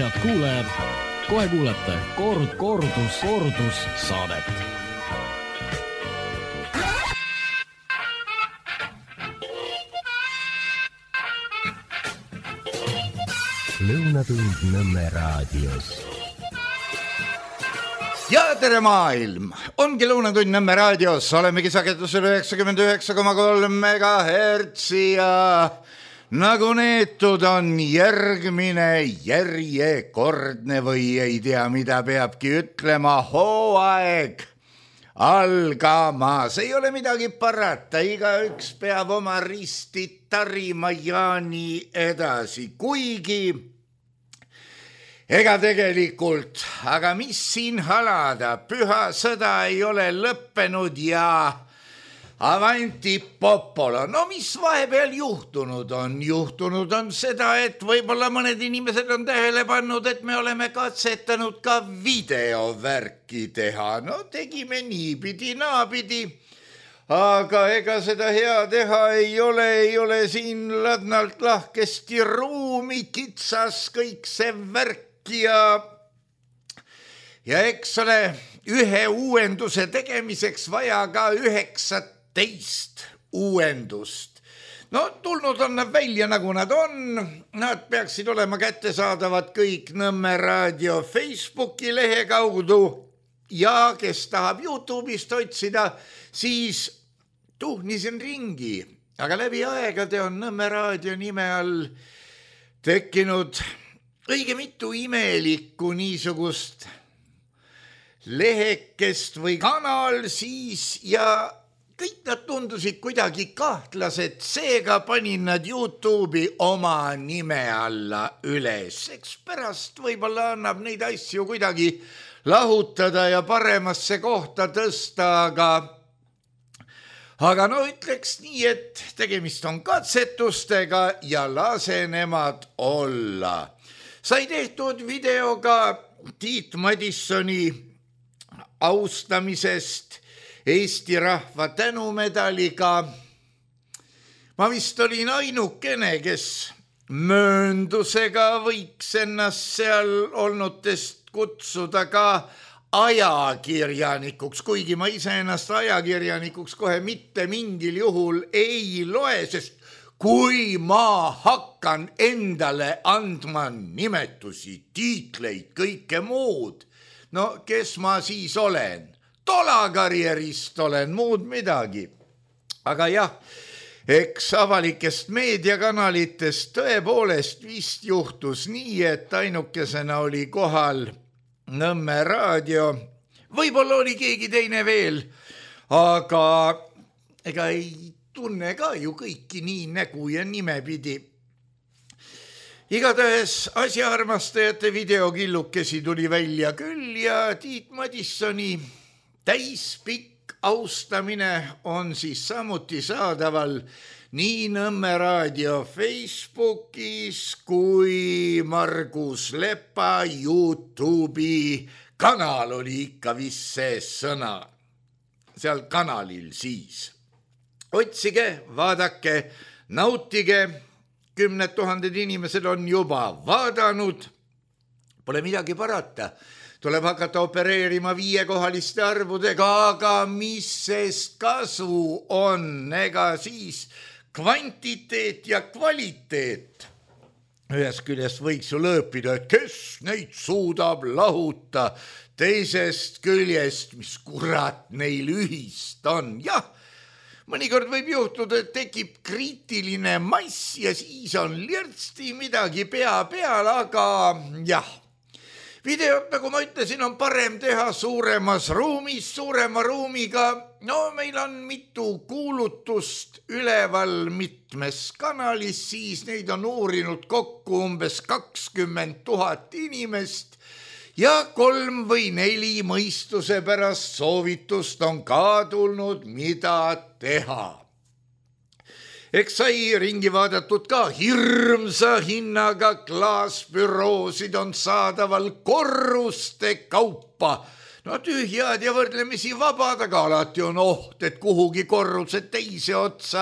Head kuulajad, kohe kuulete kordus saadet. Lõunatund Nõmme raadios. Ja tere maailm! Ongi Lõunatund Nõmme raadios. Olemegi sagedusel 99,3 MHz ja nagu neetud on järjekordne või ei tea, mida peabki ütlema, hooaeg algamas. Ei ole midagi parata, igaüks peab oma risti tarima ja nii edasi, kuigi ega tegelikult, aga mis siin halada, püha sõda ei ole lõppenud ja avanti popolo. No mis vahepeal juhtunud on? Juhtunud on seda, et võib-olla mõned inimesed on tähele pannud, et me oleme katsetanud ka videovärki teha. No tegime niipidi, naapidi, aga ega seda hea teha ei ole siin ladnalt lahkesti ruumi, kitsas kõik see värk ja eks ole, ühe uuenduse tegemiseks vaja ka 19 uuendust. No tulnud on nad välja, nagu nad on. Nad peaksid olema kättesaadavad kõik Nõmme raadio Facebooki lehe kaudu ja kes tahab YouTube'ist otsida, siis tuhnisin ringi. Aga läbi aegade on Nõmme raadio nime all tekkinud õige mitu imelikku niisugust lehekest või kanal siis ja kõik nad tundusid kuidagi kahtlased, seega panin nad YouTube'i oma nime alla üles. Eks pärast võib-olla annab neid asju kuidagi lahutada ja paremasse kohta tõsta, aga no ütleks nii, et tegemist on katsetustega ja lase nemad olla. Sai tehtud videoga Tiit Madissoni austamisest Eesti rahva tänumedaliga. Ma vist olin ainukene, kes mööndusega võiks ennast seal olnutest kutsuda ka ajakirjanikuks, kuigi ma ise ennast ajakirjanikuks kohe mitte mingil juhul ei loe, sest kui ma hakkan endale andma nimetusi, tiitleid, kõike muud, no kes ma siis olen? Tolakarjerist olen, muud midagi. Aga jah, eks avalikest meediakanalitest tõepoolest vist juhtus nii, et ainukesena oli kohal Nõmme raadio. Võib-olla oli keegi teine veel, aga ega ei tunne ka ju kõiki nii nägu ja nimepidi. Igatahes asjaarmastajate videokillukesi tuli välja küll ja Tiit Madissoni täispikk austamine on siis samuti saadaval nii Nõmme raadio Facebookis kui Margus Lepa YouTube'i kanal oli ikka vist see sõna. Seal kanalil siis. Otsige, vaadake, nautige, 10 000 inimesed on juba vaadanud. Pole midagi parata. Tuleb hakata opereerima 5-kohaliste arvudega, aga mis sest kasu on? Ega siis kvantiteet ja kvaliteet. Ühest küljest võiks ju lõõpida, et kes neid suudab lahuta. Teisest küljest, mis kurat neil ühist on. Jah, mõnikord võib juhtuda, et tekib kriitiline mass ja siis on lirtsti midagi pea peal, aga jah. Videot, nagu ma ütlesin, on parem teha suuremas ruumis, suurema ruumiga. No meil on mitu kuulutust üleval mitmes kanalis, siis neid on uurinud kokku umbes 20 000 inimest ja 3 või 4 mõistuse pärast soovitust on ka tulnud, mida teha. Eks sai ringi vaadatud ka hirmsa hinnaga klaasbüroosid on saadaval korruste kaupa. No tühjad ja võrdlemisi vabad, aga alati on oht, et kuhugi korruse teise otsa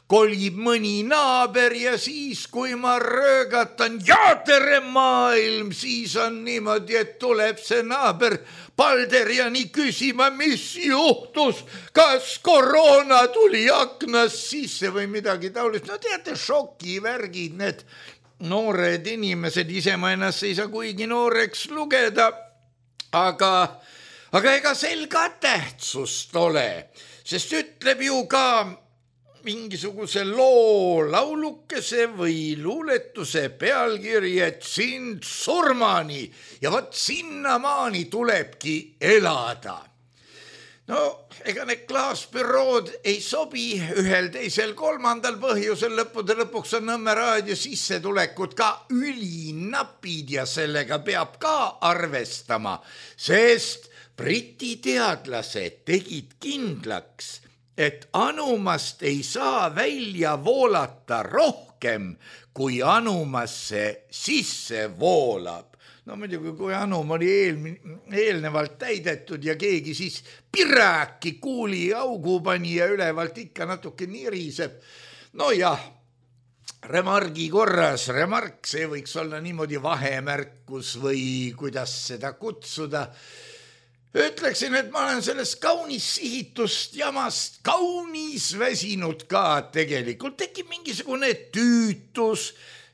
kolib mõni naaber ja siis, kui ma röögatan ja tere maailm, siis on niimoodi, et tuleb see naaber Palderiani küsima, mis juhtus, kas koroona tuli aknast sisse või midagi taolist. No teate, šokivärgid, need noored inimesed, ise ma ennast ei saa kuigi nooreks lugeda, aga ega sel ka tähtsust ole, sest ütleb ju ka mingisuguse loo laulukese või luuletuse pealkiri, et sind surmani ja vot sinnamaani tulebki elada. No ega need klaasbürood ei sobi ühel, teisel, kolmandal põhjusel, lõppude lõpuks on Nõmme raadio sissetulekud ka ülinapid ja sellega peab ka arvestama, sest Briti teadlased tegid kindlaks, et anumast ei saa välja voolata rohkem, kui anumasse sisse voolab. No muidugi, kui anum oli eelnevalt täidetud ja keegi siis piraki kuuli augu pani ja ülevalt ikka natuke niriseb. No jah, remargi korras, remark, see võiks olla niimoodi vahemärkus või kuidas seda kutsuda. Ütleksin, et ma olen sellest kaunis sihitust jamast kaunis väsinud ka tegelikult. Tekib mingisugune tüütus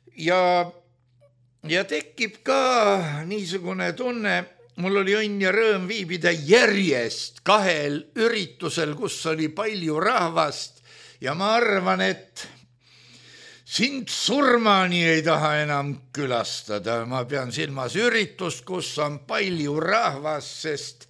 ja tekib ka niisugune tunne, mul oli õnn ja rõõm viibida järjest 2 üritusel, kus oli palju rahvast ja ma arvan, et sind surmani ei taha enam külastada. Ma pean silmas üritust, kus on palju rahvast, sest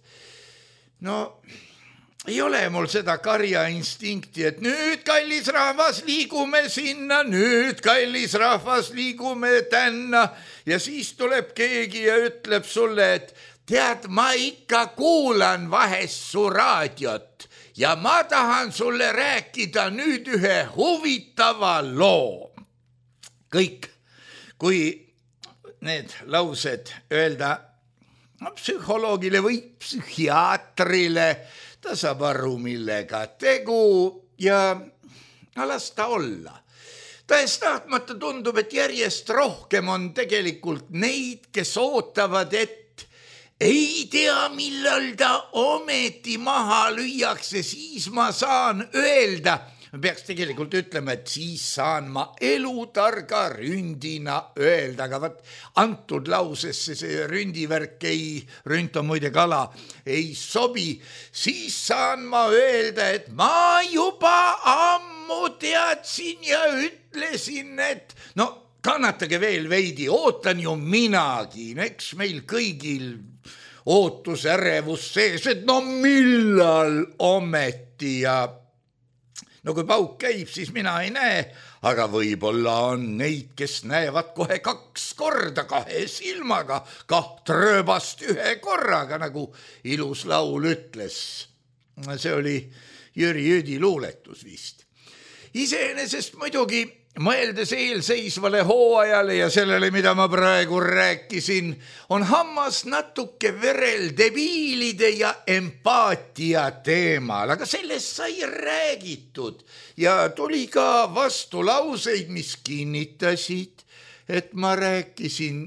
ei ole mul seda karjainstinkti, et nüüd, kallis rahvas, liigume sinna, nüüd, kallis rahvas, liigume tänna ja siis tuleb keegi ja ütleb sulle, et tead, ma ikka kuulan vahest su raadiot ja ma tahan sulle rääkida nüüd ühe huvitava loo. Kõik, kui need laused öelda psühholoogile või psühhiaatrile, ta saab aru, millega tegu ja las ta olla. Tahes-tahtmata tundub, et järjest rohkem on tegelikult neid, kes ootavad, et ei tea, millal ta ometi maha lüüakse, siis ma saan öelda. Ma peaks tegelikult ütlema, et siis saan ma elutarga ründina öelda, aga võt antud lausesse see ründivärk ründ on muide kala, ei sobi. Siis saan ma öelda, et ma juba ammu teadsin ja ütlesin, et kannatage veel veidi, ootan ju minagi, eks meil kõigil ootus, ärevus sees, et millal ometi ja kui pauk käib, siis mina ei näe, aga võib-olla on neid, kes näevad kohe 2 korda 2 silmaga, 2 rööbast 1 korraga, nagu ilus laul ütles. See oli Jüri Jüdi luuletus vist. Iseenesest muidugi mõeldes eelseisvale hooajale ja sellele, mida ma praegu rääkisin, on hammas natuke verel debiilide ja empaatia teemal, aga sellest sai räägitud ja tuli ka vastulauseid, mis kinnitasid, et ma rääkisin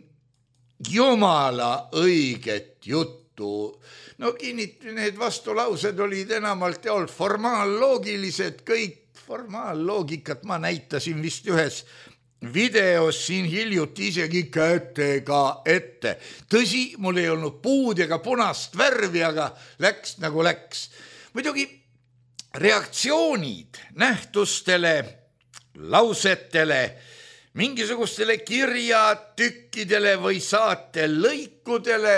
jumala õiget juttu. Need vastulaused olid enamalt jaolt formaaloogilised, kõik formaaloogikat ma näitasin vist ühes videos siin hiljuti isegi kätega ette. Tõsi, mul ei olnud puud ega punast värvi, aga läks nagu läks. Muidugi reaktsioonid nähtustele, lausetele, mingisugustele kirjatükkidele või saate lõikudele,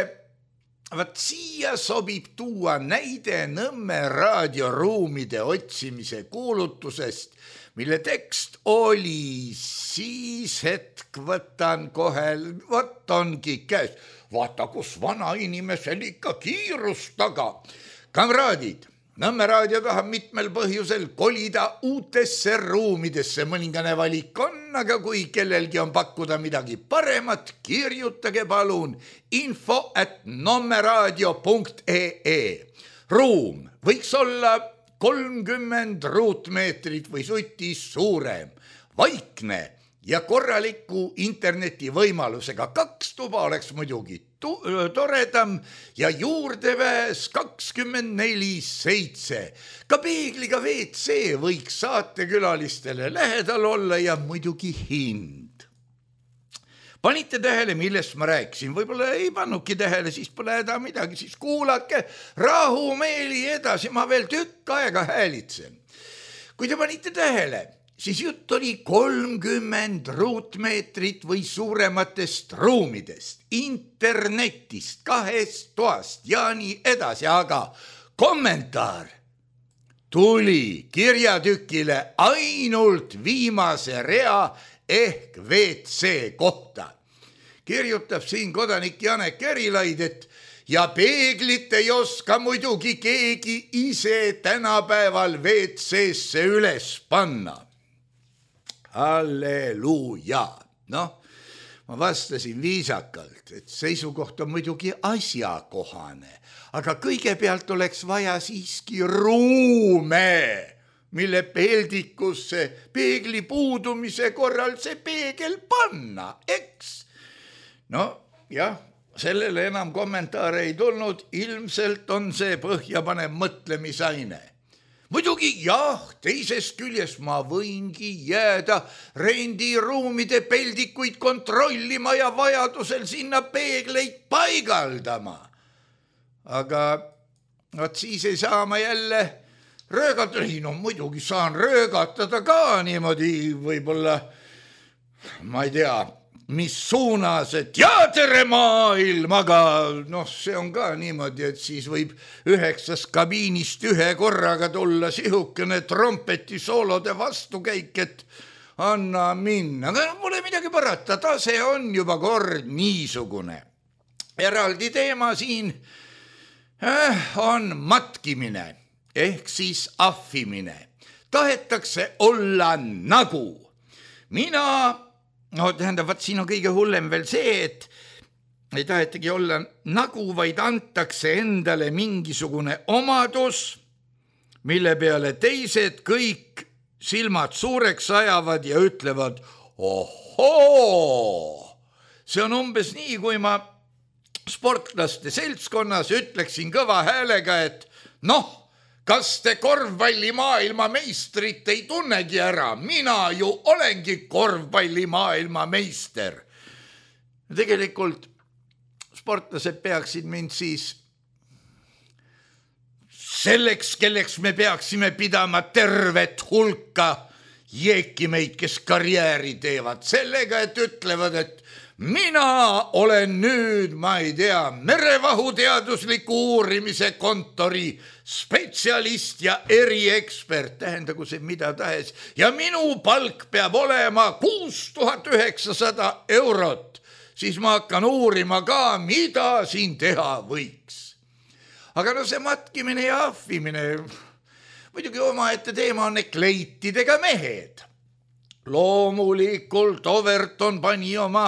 siia sobib tuua näide Nõmme raadioruumide otsimise kuulutusest, mille tekst oli siis hetk, võtan kohe, vot ongi käes. Vaata, kus vana inimesel ikka kiirus taga. Kamraadid, Nõmme raadio tahab mitmel põhjusel kolida uutesse ruumidesse. Mõningane valik on, aga kui kellelgi on pakkuda midagi paremat, kirjutage palun info@nommeradio.ee. Ruum võiks olla 30 ruutmeetrit või sutis suurem, vaikne ja korraliku interneti võimalusega. 2 tuba oleks muidugi toredam ja juurdepääs 24/7. Ka peegliga WC võiks saatekülalistele lähedal olla ja muidugi hind. Panite tähele, millest ma rääkisin? Võib-olla ei pannuki tähele, siis pole häda midagi, siis kuulake rahumeeli edasi, ma veel tükk aega häälitsen. Kui te panite tähele, siis jutt oli 30 ruutmeetrit või suurematest ruumidest, internetist, 2 toast ja nii edasi, aga kommentaar tuli kirjatükile ainult viimase rea ehk WC kohta. Kirjutab siin kodanik Janek Erilaid, et ja peeglit ei oska muidugi keegi ise tänapäeval WC-sse üles panna. Halleluuja. Noh, ma vastasin viisakalt, et seisukoht on muidugi asjakohane, aga kõigepealt oleks vaja siiski ruume, mille peeldikusse peegli puudumise korral see peegel panna, eks? No jah, sellele enam kommentaare ei tulnud, ilmselt on see põhjapanev mõtlemisaine. Muidugi jah, teisest küljest ma võingi jääda rendiruumide peldikuid kontrollima ja vajadusel sinna peegleid paigaldama. Aga vot siis ei saa ma jälle röögatada, no muidugi saan röögatada ka niimoodi, võib-olla, ma ei tea, mis suunas, et ja tere maailm, aga noh, see on ka niimoodi, et siis võib 9 kabiinist ühe korraga tulla sihukene trompeti soolode vastukäik, et anna minna, aga pole midagi parata, tase on juba kord niisugune. Eraldi teema siin on matkimine ehk siis ahvimine. Tahetakse olla nagu. Tähendab, siin on kõige hullem veel see, et ei tahetagi olla nagu, vaid antakse endale mingisugune omadus, mille peale teised kõik silmad suureks ajavad ja ütlevad, ohoo, see on umbes nii, kui ma sportlaste seltskonnas ütleksin kõva häälega, et noh, kas te korvpallimaailma meistrit ei tunnegi ära? Mina ju olengi korvpallimaailma meister. Tegelikult sportlased peaksid mind siis selleks, kelleks me peaksime pidama tervet hulka jeekimeid, kes karjääri teevad sellega, et ütlevad, et mina olen nüüd, ma ei tea, merevahuteadusliku uurimise kontori spetsialist ja eriekspert, tähendagu see mida tahes, ja minu palk peab olema 6900 €. Siis ma hakkan uurima ka, mida siin teha võiks. Aga no see matkimine ja ahvimine, muidugi omaette teema on kleitidega mehed. Loomulikult Overton pani oma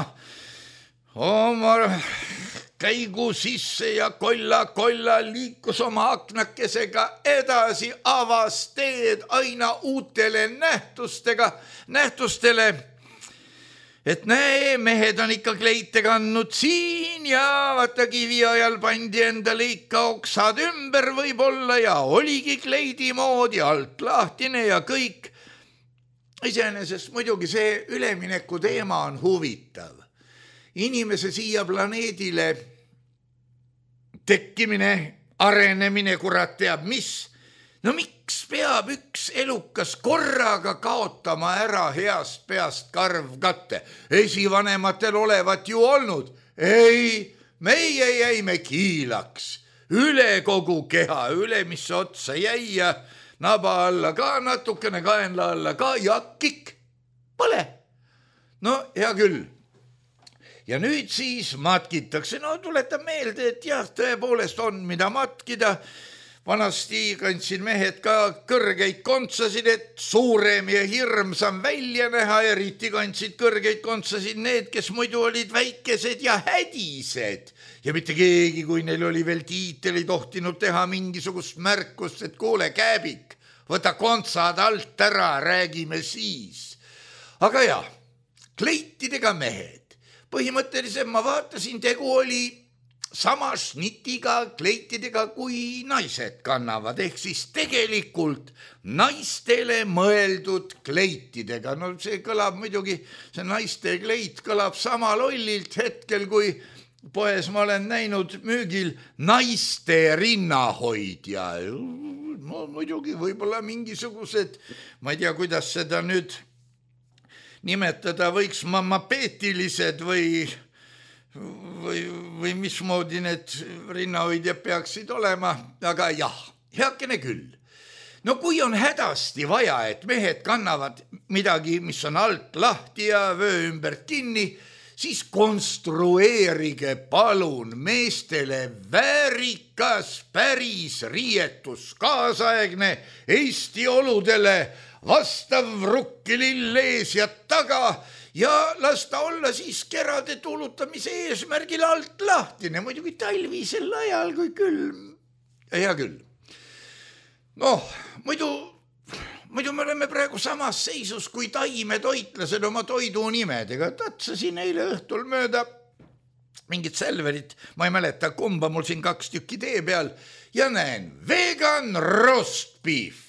käigu sisse ja kolla liikus oma aknakesega edasi, avas teed aina uutele nähtustele, et näe, mehed on ikka kleite kandnud siin ja vaata kivi ajal pandi endale ikka oksad ümber võib-olla ja oligi kleidi moodi, alt lahtine ja kõik. Iseenesest muidugi see ülemineku teema on huvitav. Inimese siia planeedile tekkimine, arenemine, kurat teab mis. No miks peab üks elukas korraga kaotama ära heast peast karvkatte? Esivanematel olevat ju olnud. Ei, meie jäime kiilaks. Üle kogu keha, üle mis otsa jäi ja naba alla ka natukene, kaenla alla ka ja kikk. Pole. No hea küll. Ja nüüd siis matkitakse. No tuletan meelde, et jah, tõepoolest on mida matkida. Vanasti kandsid mehed ka kõrgeid kontsasid, et suurem ja hirmsam välja näha. Eriti kandsid kõrgeid kontsasid need, kes muidu olid väikesed ja hädised. Ja mitte keegi, kui neil oli veel tiitel, ei tohtinud teha mingisugust märkust, et kuule, kääbik, võta kontsad alt ära, räägime siis. Aga jah, kleitidega mehed. Põhimõtteliselt ma vaatasin, tegu oli sama šnitiga kleitidega, kui naised kannavad, ehk siis tegelikult naistele mõeldud kleitidega. No see kõlab muidugi, see naiste kleit kõlab sama lollilt hetkel, kui poes ma olen näinud müügil naiste rinnahoidja. No muidugi võib-olla mingisugused, ma ei tea, kuidas seda nüüd nimetada, võiks mamapeetilised või mismoodi need rinnahoidjad peaksid olema, aga jah, heakene küll. No kui on hädasti vaja, et mehed kannavad midagi, mis on alt lahti ja vöö ümber kinni, siis konstrueerige palun meestele väärikas päris riietus, kaasaegne Eesti oludele vastav rukkilill ees ja taga ja las ta olla siis kerade tuulutamise eesmärgil alt lahtine, muidugi talvisel ajal, kui külm. Hea küll. Noh, muidu me oleme praegu samas seisus kui taimetoitlased oma toidu nimedega. Tatsasin eile õhtul mööda mingit Selverit, ma ei mäleta kumba, mul siin 2 tükki tee peal ja näen vegan roast beef.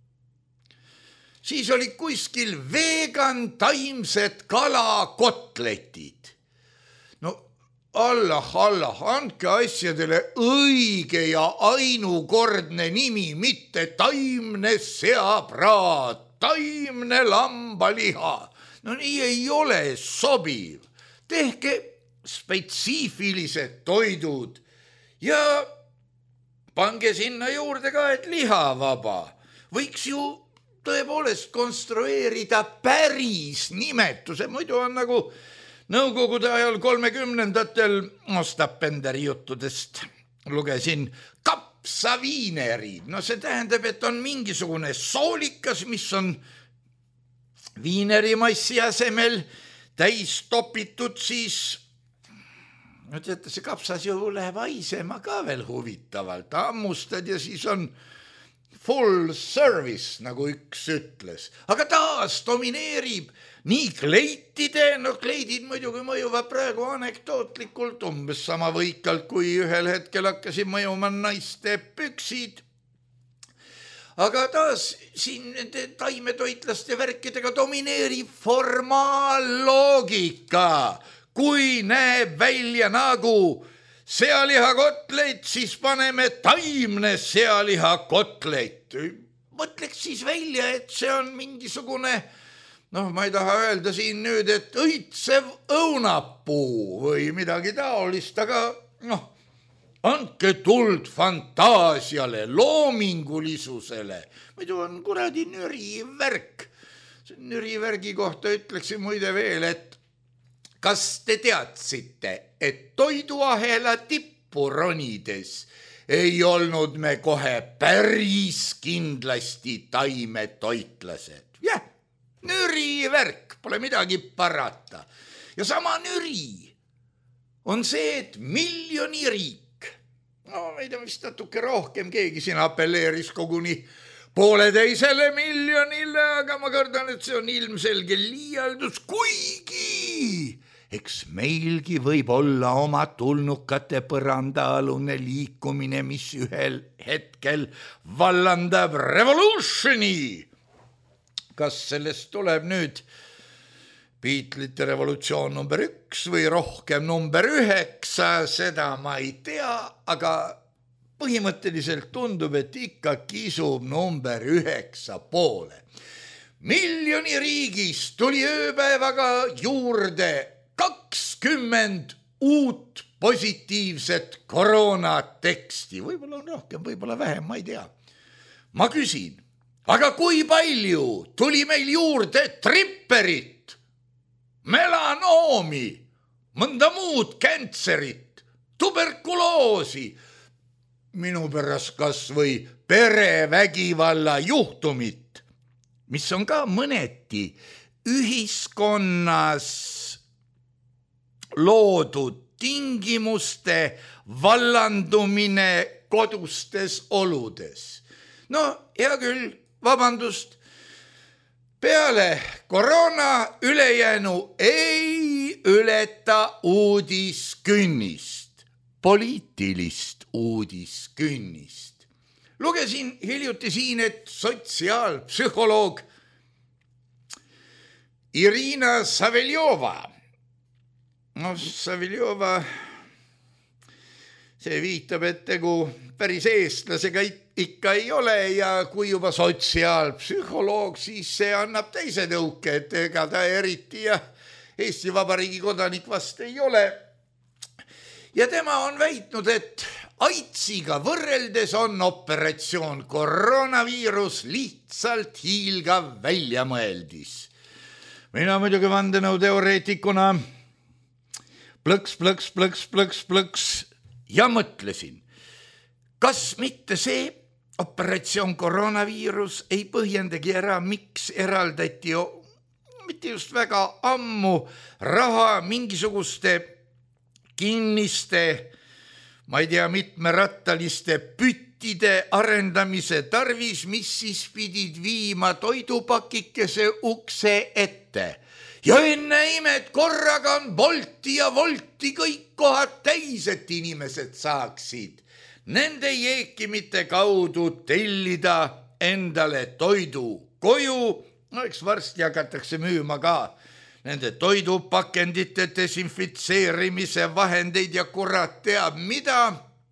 Siis oli kuskil vegan taimsed kalakotletid. No Allah, andke asjadele õige ja ainukordne nimi, mitte taimne seapraad, taimne lambaliha. No nii ei ole sobiv. Tehke spetsiifilised toidud ja pange sinna juurde ka, et lihavaba. Võiks ju tõepoolest konstrueerida päris nimetuse, muidu on nagu nõukogude ajal 30-ndatel Ostapenderi juttudest lugesin kapsaviinerid. No see tähendab, et on mingisugune soolikas, mis on viinerimassi asemel täis topitud, siis no teate, see kapsas ju läheb haisema ka veel huvitavalt, hammustad ja siis on full service, nagu üks ütles. Aga taas domineerib nii kleitide, no kleidid muidugi mõjuvad praegu anekdootlikult, umbes sama võikalt, kui ühel hetkel hakkasid mõjuma naiste püksid. Aga taas siin taimetoitlaste värkidega domineerib formaalloogika. Kui näeb välja nagu sealihakotlet, siis paneme taimne sealihakotlet. Mõtleks siis välja, et see on mingisugune, noh, ma ei taha öelda siin nüüd, et õitsev õunapuu või midagi taolist, aga noh, andke tuld fantaasiale, loomingulisusele. Muidu on kuradi nürivärk. Nürivärgi kohta ütleksin muide veel, et kas te teadsite, et toiduahela tippu ronides ei olnud me kohe päris kindlasti taimetoitlased? Jah, nürivärk, pole midagi parata. Ja sama nüri on see, et miljoniriik, no ma ei tea, vist natuke rohkem, keegi siin apelleeris koguni 1,5 miljonile, aga ma kardan, et see on ilmselge liialdus, kuigi eks meilgi võib olla oma tulnukate põrandaalune liikumine, mis ühel hetkel vallandab revolutioni. Kas sellest tuleb nüüd Beatlesite revolutsioon number 1 või rohkem number 9, seda ma ei tea, aga põhimõtteliselt tundub, et ikka kisub number 9 poole. Miljoni riigis tuli ööpäevaga juurde 20 uut positiivset koroonateksti. Võib-olla on rohkem, võib-olla vähem, ma ei tea. Ma küsin, aga kui palju tuli meil juurde tripperit, melanoomi, mõnda muud kantserit, tuberkuloosi, minu pärast kas või perevägivalla juhtumit, mis on ka mõneti ühiskonnas loodud tingimuste vallandumine kodustes oludes. No hea küll, vabandust, peale koroona ülejäänu ei ületa uudiskünnist, poliitilist uudiskünnist. Lugesin hiljuti siin, et sotsiaalpsühholoog Irina Saveljova, Saveljova, see viitab, et tegu päris eestlasega ikka ei ole ja kui juba sotsiaalpsühholoog, siis see annab teise tõuke, et ega ta eriti ja Eesti Vabariigi kodanik vast ei ole. Ja tema on väitnud, et AIDSiga võrreldes on operatsioon koroonaviirus lihtsalt hiilgav väljamõeldis. Mina muidugi vandenõuteoreetikuna plõks ja mõtlesin, kas mitte see operatsioon koroonaviirus ei põhjendagi ära, miks eraldati mitte just väga ammu raha mingisuguste kinniste, ma ei tea, mitmerattaliste püttide arendamise tarvis, mis siis pidid viima toidupakikese ukse ette. Ja enne imet korraga on Bolti ja Wolti kõik kohad täis, et inimesed saaksid nende jeekimite kaudu tellida endale toidu koju. No eks varsti hakatakse müüma ka nende toidupakendite desinfitseerimise vahendeid ja kurat teab mida.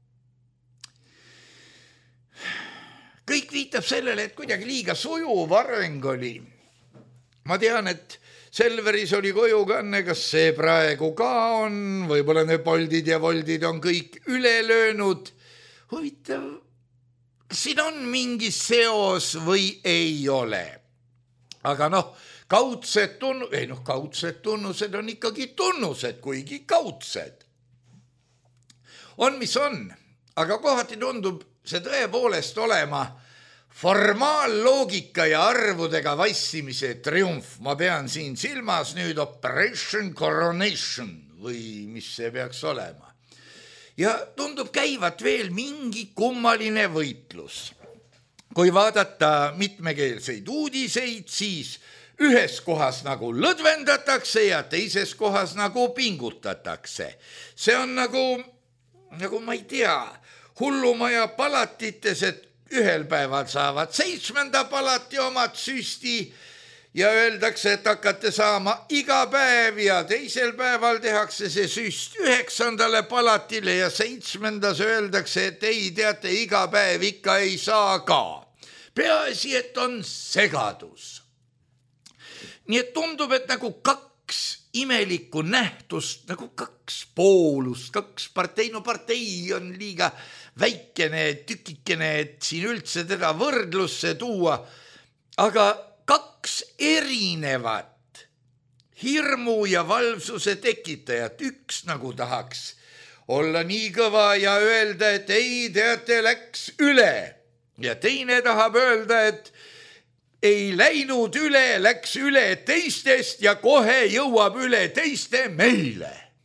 Kõik viitab sellele, et kuidagi liiga sujuv areng oli. Ma tean, et Selveris oli kojukanne, kas see praegu ka on, võib-olla need Boltid ja Woltid on kõik üle löönud. Huvitav, kas siin on mingi seos või ei ole? Aga kaudsed tunnused on ikkagi tunnused, kuigi kaudsed. On, mis on, aga kohati tundub see tõepoolest olema formaalloogika ja arvudega vassimise triumf. Ma pean siin silmas nüüd Operation Coronation või mis see peaks olema. Ja tundub käivat veel mingi kummaline võitlus. Kui vaadata mitmekeelseid uudiseid, siis ühes kohas nagu lõdvendatakse ja teises kohas nagu pingutatakse. See on nagu ma ei tea, hullumaja palatites, et ühel päeval saavad 7. palati omad süsti ja öeldakse, et hakkate saama iga päev ja teisel päeval tehakse see süst 9. palatile ja 7. öeldakse, et ei teate, iga päev ikka ei saa ka. Peaasi, et on segadus. Nii et tundub, et nagu kaks imelikku nähtust, nagu kaks poolust, kaks partei, partei on liiga väikene tükikene, et siin üldse teda võrdlusse tuua, aga kaks erinevat hirmu ja valvsuse tekitajat. Üks nagu tahaks olla nii kõva ja öelda, et ei teate, läks üle. Ja teine tahab öelda, et ei läinud üle, läks üle teistest ja kohe jõuab üle teiste meile.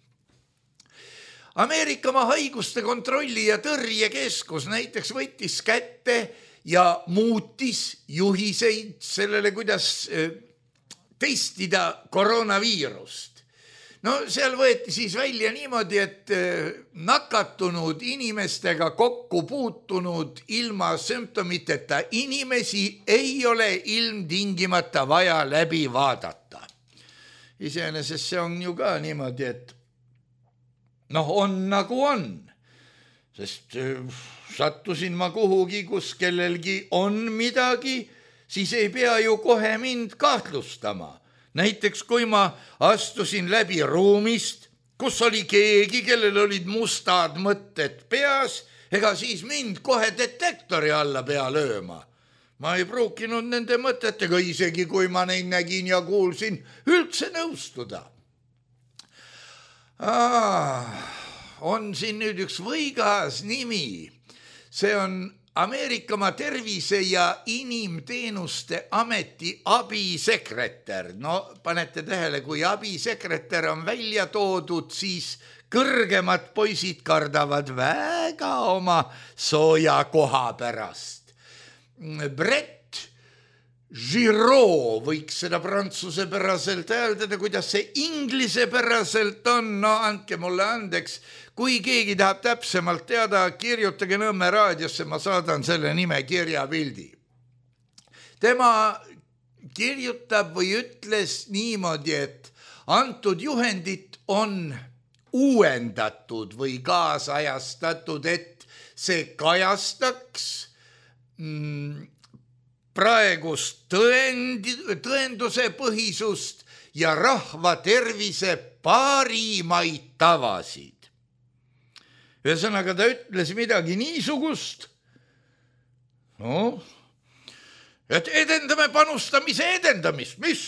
Ameerikamaa haiguste kontrolli ja tõrjekeskus näiteks võttis kätte ja muutis juhiseid sellele, kuidas testida koroonaviirust. Seal võeti siis välja niimoodi, et nakatunud inimestega kokku puutunud ilma sümptomiteta inimesi ei ole ilmtingimata vaja läbi vaadata. Iseenesest see on ju ka niimoodi, et on nagu on, sest sattusin ma kuhugi, kus kellelgi on midagi, siis ei pea ju kohe mind kahtlustama. Näiteks kui ma astusin läbi ruumist, kus oli keegi, kellel olid mustad mõtted peas, ega siis mind kohe detektori alla pea lööma. Ma ei pruukinud nende mõtetega, isegi kui ma neid nägin ja kuulsin, üldse nõustuda. On siin nüüd üks võigas nimi. See on Ameerikamaa tervise- ja inimteenuste ameti abisekretär. Panete tähele, kui abisekretär on välja toodud, siis kõrgemad poisid kardavad väga oma sooja koha pärast. Brett Giraud võiks seda prantsuse päraselt hääldada, kuidas see inglise päraselt on, no andke mulle andeks. Kui keegi tahab täpsemalt teada, kirjutage Nõmme raadiosse, ma saadan selle nime kirjapildi. Tema kirjutab või ütles niimoodi, et antud juhendit on uuendatud või kaasajastatud, et see kajastaks praegust tõenduse põhisust ja rahva tervise parimaid tavasid. Ühesõnaga ta ütles midagi niisugust, no, et edendame panustamise edendamist, mis?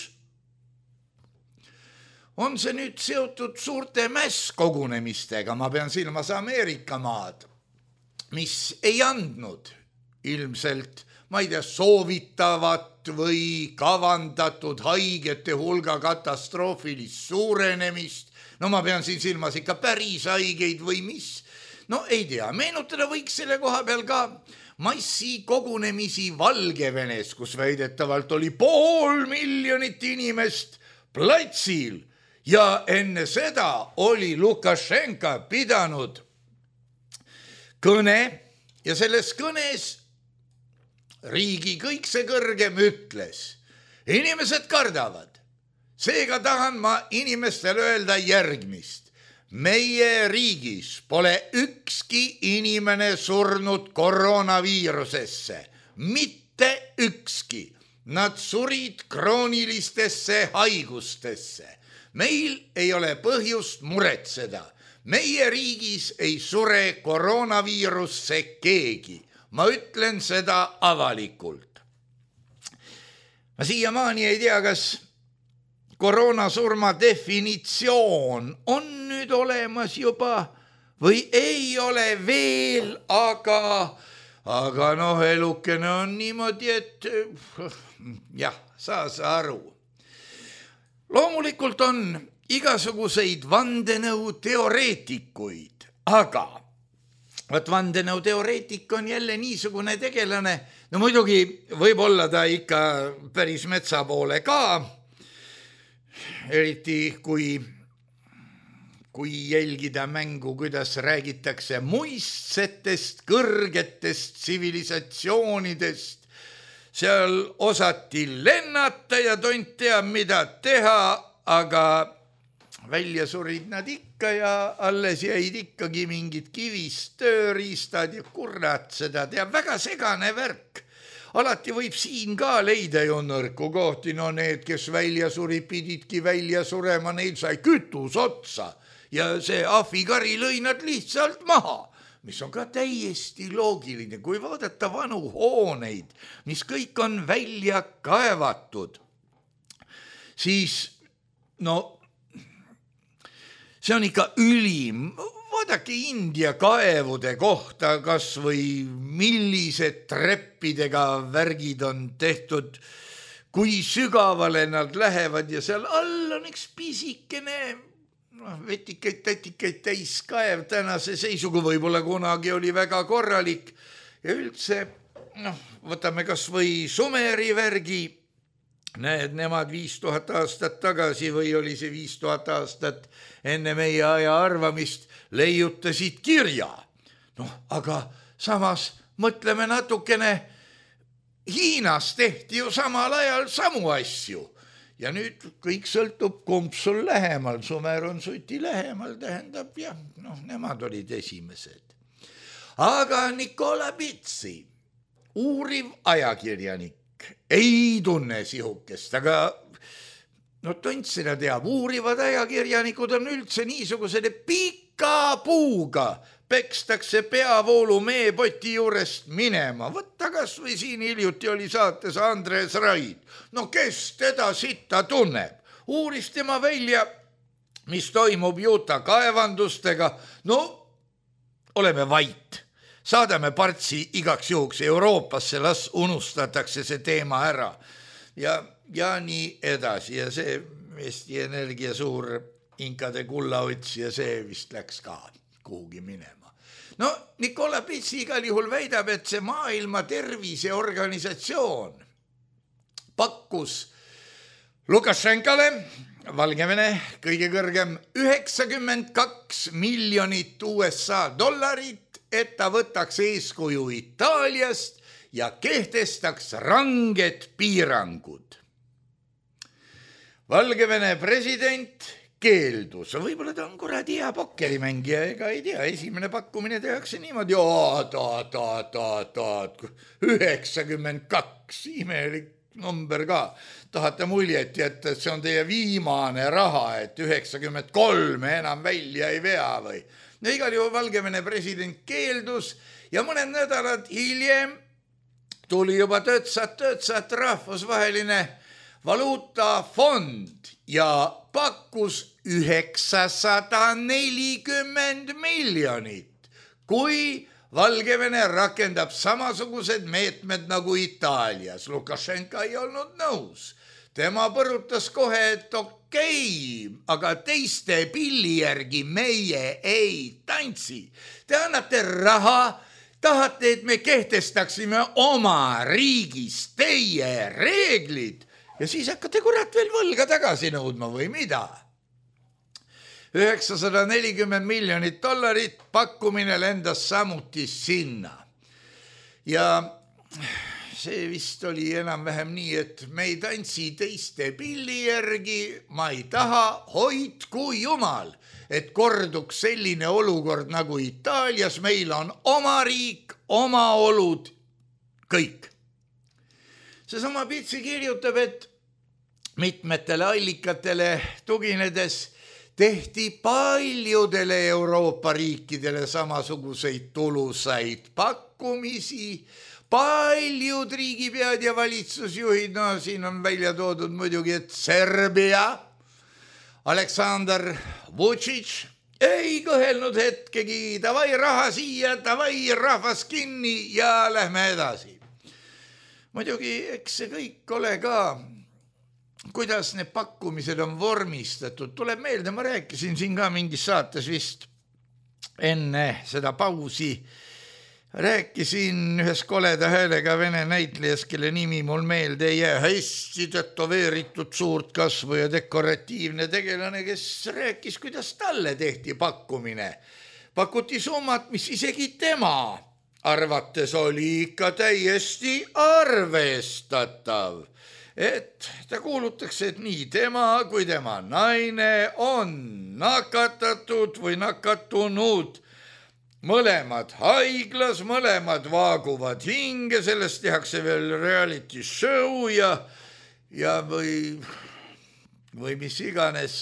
On see nüüd seotud suurte mässkogunemistega, ma pean silmas Ameerika maad, mis ei andnud ilmselt, ma ei tea, soovitavat või kavandatud haigete hulga katastroofilist suurenemist, no ma pean siin silmas ikka päris haigeid või mis, no ei tea, meenutada võiks selle koha peal ka massi kogunemisi Valgevenes, kus väidetavalt oli 500 000 inimest platsil ja enne seda oli Lukašenka pidanud kõne ja selles kõnes riigi kõikse kõrgem ütles, inimesed kardavad, seega tahan ma inimestele öelda järgmist. Meie riigis pole ükski inimene surnud koroonaviirusesse, mitte ükski. Nad surid kroonilistesse haigustesse. Meil ei ole põhjust muretseda. Meie riigis ei sure koroonaviirusse keegi. Ma ütlen seda avalikult. Ma siiamaani ei tea, kas koroonasurma definitsioon on nüüd olemas juba või ei ole veel, aga noh, elukene on niimoodi, et jah, saa aru. Loomulikult on igasuguseid vandenõuteoreetikuid, aga vaat vandenõuteoreetik on jälle niisugune tegelane, no muidugi võib olla ta ikka päris metsa poole ka, eriti kui jälgida mängu, kuidas räägitakse muistsetest, kõrgetest tsivilisatsioonidest, seal osati lennata ja tont teab, mida teha, aga välja surid nad ikka ja alles jäid ikkagi mingid kivist tööriistad ja kurat seda teab, väga segane värk. Alati võib siin ka leida ju nõrku kohti, no need, kes välja suri, pididki välja surema, neil sai kütus otsa ja see ahvikari lõi nad lihtsalt maha, mis on ka täiesti loogiline, kui vaadata vanu hooneid, mis kõik on välja kaevatud, siis no see on ikka ülim. Vaadake India kaevude kohta, kas või millised treppidega värgid on tehtud, kui sügavale nad lähevad ja seal all on üks pisikene vetikaid täis kaev tänase seisuga, võib-olla kunagi oli väga korralik ja üldse, võtame kas või Sumeri värgi, näed, nemad 5000 aastat tagasi või oli see 5000 aastat enne meie aja arvamist leiutasid kirja. Aga samas mõtleme natukene, Hiinas tehti ju samal ajal samu asju ja nüüd kõik sõltub, kumb sul lähemal, Sumer on suti lähemal, tähendab jah, nemad olid esimesed. Aga Nikola Pitsi, uuriv ajakirjanik, ei tunne sihukest, aga tont seda teab, uurivad ajakirjanikud on üldse niisugused pika puuga, pekstakse peavoolu meepoti juurest minema. Võtta kas või siin hiljuti oli saates Andres Raid. Kes teda sitta tunneb? Uuris tema välja, mis toimub Utah kaevandustega. Oleme vait. Saadame partsi igaks juhuks Euroopasse, las unustatakse see teema ära. Ja nii edasi. Ja see Eesti Energia suur inkade kullaots ja see vist läks ka kuhugi minema. Nikola Pitsi igal juhul väidab, et see Maailma Terviseorganisatsioon pakkus Lukašenkale, Valgevene kõige kõrgem, 92 miljonit USA dollarit, et ta võtaks eeskuju Itaaliast ja kehtestaks ranged piirangud. Valgevene president keeldus, võib-olla ta on kuradi hea pokkerimängija, ega ei tea, esimene pakkumine tehakse niimoodi, 92, imelik number ka, tahate muljet jätta, et see on teie viimane raha, et 93 enam välja ei vea või. No igal juhul Valgevene president keeldus ja mõned nädalad hiljem tuli juba töötsat rahvusvaheline valuutafond ja pakkus 940 miljonit, kui Valgevene rakendab samasugused meetmed nagu Itaalias. Lukašenka ei olnud nõus. Tema põrutas kohe, et okei, aga teiste pilli järgi meie ei tantsi. Te annate raha, tahate, et me kehtestaksime oma riigis teie reeglid ja siis hakkate kurat veel võlga tagasi nõudma või mida? 940 miljonit dollarit, pakkumine lendas samuti sinna. Ja see vist oli enam-vähem nii, et me ei tantsi teiste pilli järgi, ma ei taha, hoidku jumal, et korduks selline olukord nagu Itaalias, meil on oma riik, oma olud, kõik. Seesama Pitsi kirjutab, et mitmetele allikatele tuginedes tehti paljudele Euroopa riikidele samasuguseid tulusaid pakkumisi, paljud riigipead ja valitsusjuhid, no siin on välja toodud muidugi, et Serbia, Aleksandr Vučić ei kõhelnud hetkegi, davai raha siia, davai rahvas kinni ja lähme edasi. Muidugi, eks see kõik ole ka, kuidas need pakkumised on vormistatud. Tuleb meelde, ma rääkisin siin ka mingis saates vist enne seda pausi. Rääkisin ühes koleda häälega vene näitlejas, kelle nimi mul meelde ei jää, hästi tätoveeritud suurt kasvu ja dekoratiivne tegelane, kes rääkis, kuidas talle tehti pakkumine. Pakuti summat, mis isegi tema arvates oli ikka täiesti arvestatav. Et ta kuulutakse, et nii tema kui tema naine on nakatatud või nakatunud, mõlemad haiglas, mõlemad vaaguvad hinge, sellest tehakse veel reality show ja või mis iganes.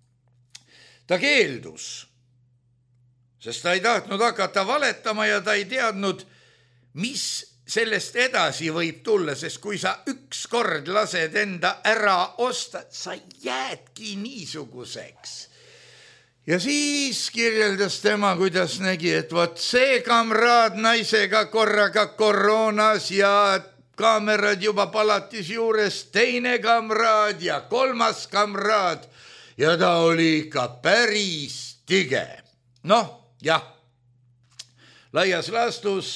Ta keeldus, sest ta ei tahtnud hakata valetama ja ta ei teadnud, mis sellest edasi võib tulla, sest kui sa ükskord lased enda ära osta, sa jäädki niisuguseks. Ja siis kirjeldas tema, kuidas nägi, et vot see kamraad naisega korraga koroonas ja kaamerad juba palatis juures, teine kamraad ja kolmas kamraad ja ta oli ikka päris tige. Noh, jah, laias laastus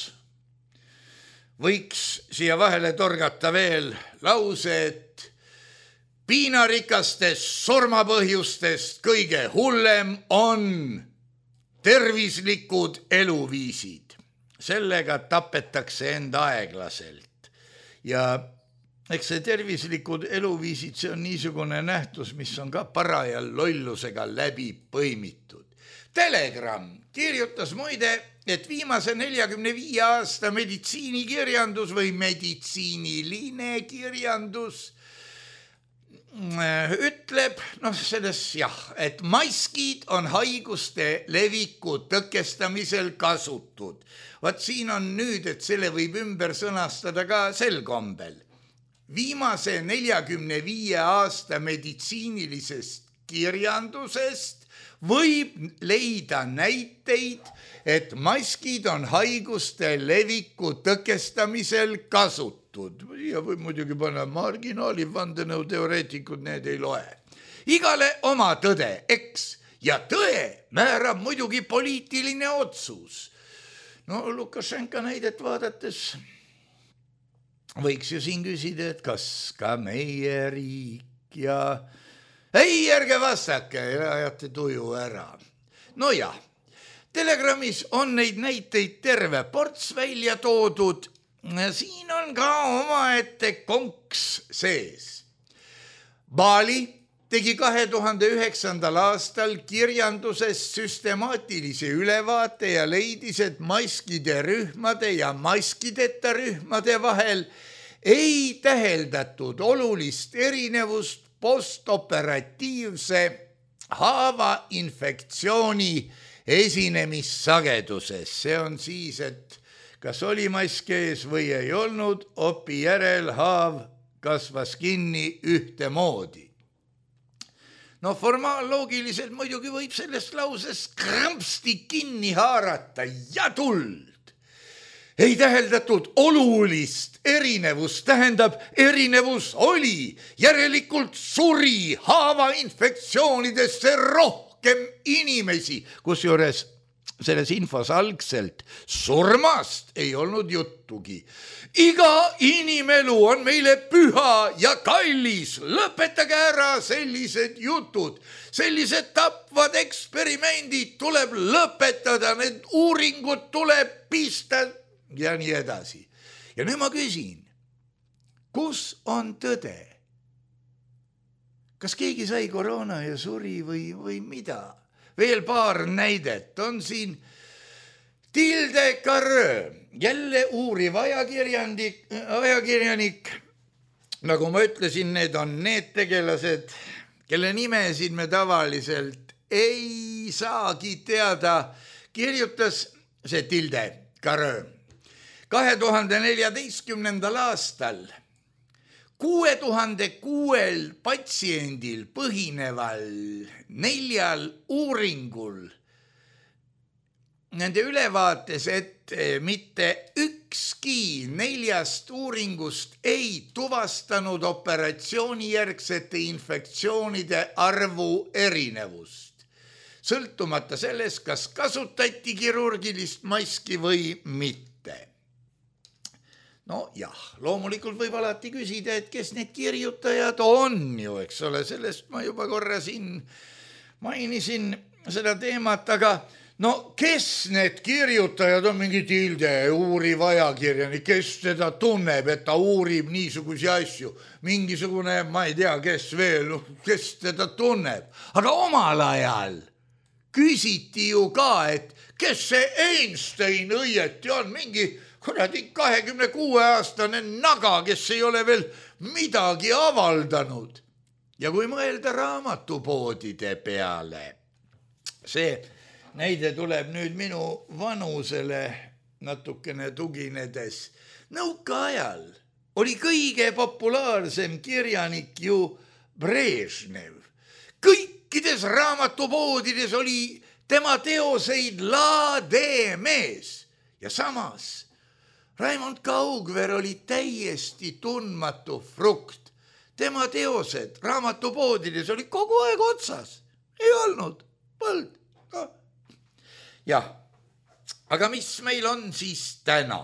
võiks siia vahele torgata veel lause, et piinarikastest surmapõhjustest kõige hullem on tervislikud eluviisid. Sellega tapetakse enda aeglaselt. Ja eks see tervislikud eluviisid, see on niisugune nähtus, mis on ka parajal lollusega läbi põimitud. Telegram kirjutas muide, et viimase 45 aasta meditsiinikirjandus või meditsiiniline kirjandus ütleb, selles et maskid on haiguste leviku tõkestamisel kasutud. Vaat siin on nüüd, et selle võib ümber sõnastada ka sel kombel. Viimase 45 aasta meditsiinilisest kirjandusest võib leida näiteid, et maskid on haiguste leviku tõkestamisel kasutud. Ja võib muidugi panna marginaali, vandenõuteoreetikud, need ei loe. Igale oma tõde, eks? Ja tõe määrab muidugi poliitiline otsus. No Lukašenka näidet vaadates võiks ju siin küsida, et kas ka meie riik ja ei, ärge vastake, ajate tuju ära. No jah, Telegramis on neid näiteid terve ports välja toodud. Siin on ka omaette konks sees. Bali tegi 2009. aastal kirjanduses süstemaatilise ülevaate ja leidis, et maskide rühmade ja maskideta rühmade vahel ei täheldatud olulist erinevust postoperatiivse haavainfektsiooni esinemissageduses. See on siis, et kas oli mask ees või ei olnud, opi järel haav kasvas kinni ühtemoodi. No formaalloogiliselt muidugi võib sellest lausest krampsti kinni haarata ja tuld. Ei täheldatud olulist erinevust, tähendab erinevus oli, järelikult suri haavainfektsioonidesse rohkem inimesi, kusjuures selles infos algselt surmast ei olnud juttugi. Iga inimelu on meile püha ja kallis, lõpetage ära sellised jutud, sellised tapvad eksperimendid tuleb lõpetada, need uuringud tuleb pista ja nii edasi. Ja nüüd ma küsin, kus on tõde? Kas keegi sai koroona ja suri või mida? Veel paar näidet on siin. Tilde Karö, jälle uuriv ajakirjanik. Nagu ma ütlesin, need on need tegelased, kelle nimesid me tavaliselt ei saagi teada. Kirjutas see Tilde Karö 2014. aastal 6006 patsiendil põhineval 4 uuringul nende ülevaates, et mitte ükski 4 uuringust ei tuvastanud operatsioonijärgsete infektsioonide arvu erinevust, sõltumata sellest, kas kasutati kirurgilist maski või mitte. No jah, loomulikult võib alati küsida, et kes need kirjutajad on ju, eks ole, sellest ma juba korra siin mainisin seda teemat, aga no kes need kirjutajad on, mingi Tilde uuriv ajakirjanik, kes teda tunneb, et ta uurib niisugusi asju, mingisugune, ma ei tea, kes veel, kes teda tunneb, aga omal ajal küsiti ju ka, et kes see Einstein õieti on, mingi 26-aastane naga, kes ei ole veel midagi avaldanud. Ja kui mõelda raamatupoodide peale, see näide tuleb nüüd minu vanusele natukene tuginedes. Nõukaajal oli kõige populaarsem kirjanik ju Brežnev. Kõikides raamatupoodides oli tema teoseid laademees ja samas Raimond Kaugver oli täiesti tundmatu frukt. Tema teosed raamatupoodides oli kogu aeg otsas. Ei olnud põld. Jah, aga mis meil on siis täna?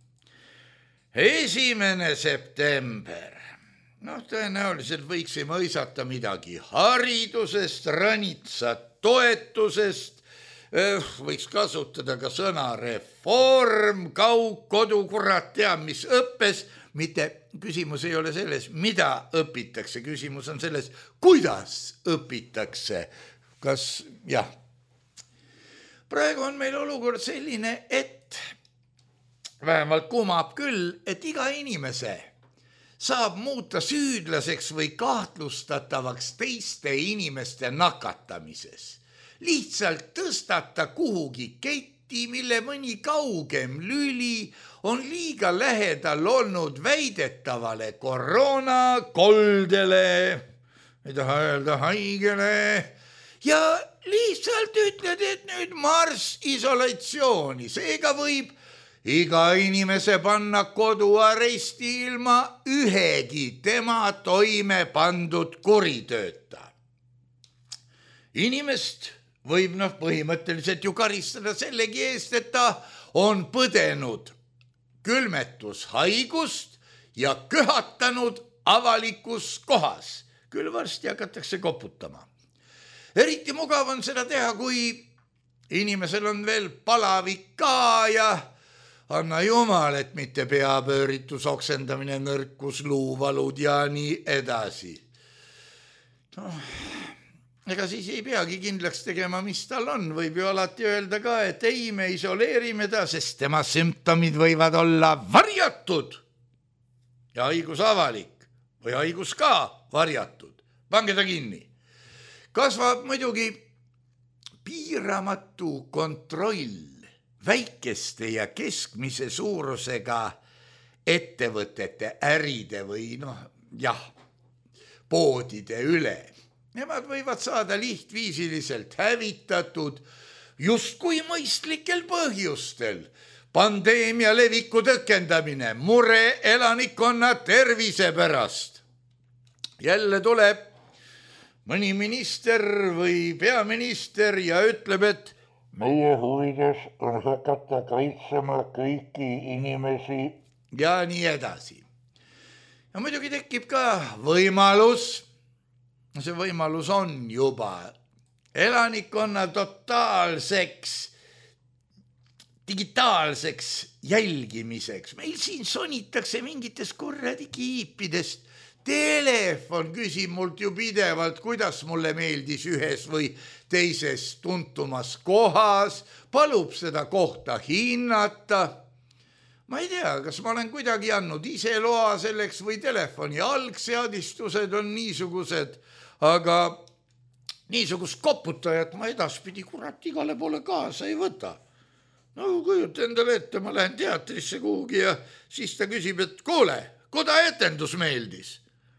1. september. No tõenäoliselt võiksime õisata midagi haridusest, ranitsat toetusest, võiks kasutada ka sõna reform, kaugkodu, kurat teab, mis õppes. Mitte küsimus ei ole selles, mida õpitakse, küsimus on selles, kuidas õpitakse. Kas, jah. Praegu on meil olukord selline, et vähemalt kumab küll, et iga inimese saab muuta süüdlaseks või kahtlustatavaks teiste inimeste nakatamises. Lihtsalt tõstata kuhugi ketti, mille mõni kaugem lüli on liiga lähedal olnud väidetavale koroonakoldele, ei taha öelda haigele, ja lihtsalt ütled, et nüüd marss isolatsiooni, seega võib iga inimese panna koduaresti ilma ühegi tema toime pandud kuritööta. Inimest võib põhimõtteliselt ju karistada sellegi eest, et ta on põdenud külmetushaigust ja köhatanud avalikus kohas. Küll varsti hakatakse koputama. Eriti mugav on seda teha, kui inimesel on veel palavik ka ja anna jumal, et mitte peapööritus, oksendamine, nõrkus, luuvalud ja nii edasi. Ega siis ei peagi kindlaks tegema, mis tal on. Võib ju alati öelda ka, et ei, me isoleerime ta, sest tema sümptomid võivad olla varjatud ja haigus avalik või haigus ka varjatud. Pange ta kinni. Kasvab muidugi piiramatu kontroll väikeste ja keskmise suurusega ettevõtete, äride või poodide üle. Nemad võivad saada lihtviisiliselt hävitatud justkui mõistlikel põhjustel. Pandeemia leviku tõkendamine, mure elanikkonna tervise pärast. Jälle tuleb mõni minister või peaminister ja ütleb, et meie huvides on hakata kaitsema kõiki inimesi. Ja nii edasi. Ja muidugi tekib ka võimalus, see võimalus on juba elanikkonna totaalseks, digitaalseks jälgimiseks. Meil siin sonitakse mingitest kuradi kiipidest. Telefon küsib mult ju pidevalt, kuidas mulle meeldis ühes või teises tuntumas kohas, palub seda kohta hinnata. Ma ei tea, kas ma olen kuidagi andnud ise loa selleks või telefoni algseadistused on niisugused, aga niisugust koputajat ma edaspidi kurat igale poole kaasa ei võta. No kujuta endale ette, ma lähen teatrisse kuhugi ja siis ta küsib, et kuule, kuda etendus meeldis?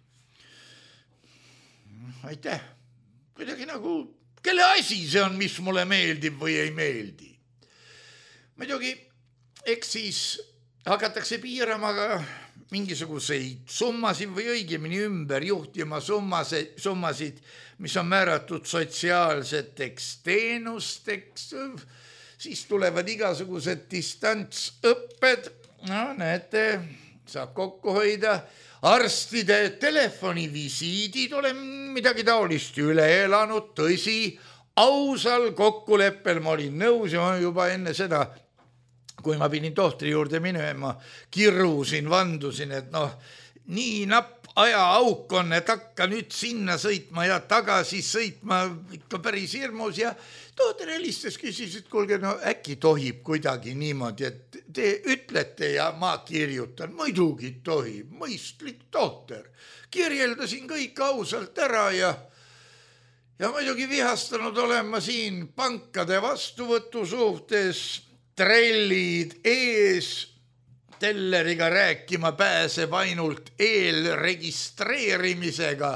Aitäh. Kuidagi nagu, kelle asi see on, mis mulle meeldib või ei meeldi? Muidugi, eks siis hakatakse piirama ka mingisuguseid summasid või õigemini ümber juhtima summasid, mis on määratud sotsiaalseteks teenusteks. Siis tulevad igasugused distantsõpped. No näete, saab kokku hoida. Arstide telefonivisiidid olen midagi taolist üle elanud, tõsi, ausal kokkuleppel ma olin nõus ja juba enne seda, kui ma pidin tohtri juurde minema, kirusin, vandusin, et nii napp ajaauk on, et hakka nüüd sinna sõitma ja tagasi sõitma ikka päris hirmus ja tohter helistas, küsis, et kuulge, äkki tohib kuidagi niimoodi, et te ütlete ja ma kirjutan. Muidugi tohib, mõistlik tohter. Kirjeldasin kõik ausalt ära ja muidugi vihastanud olen ma siin pankade vastuvõtu suhtes, trellid ees, telleriga rääkima pääseb ainult eelregistreerimisega.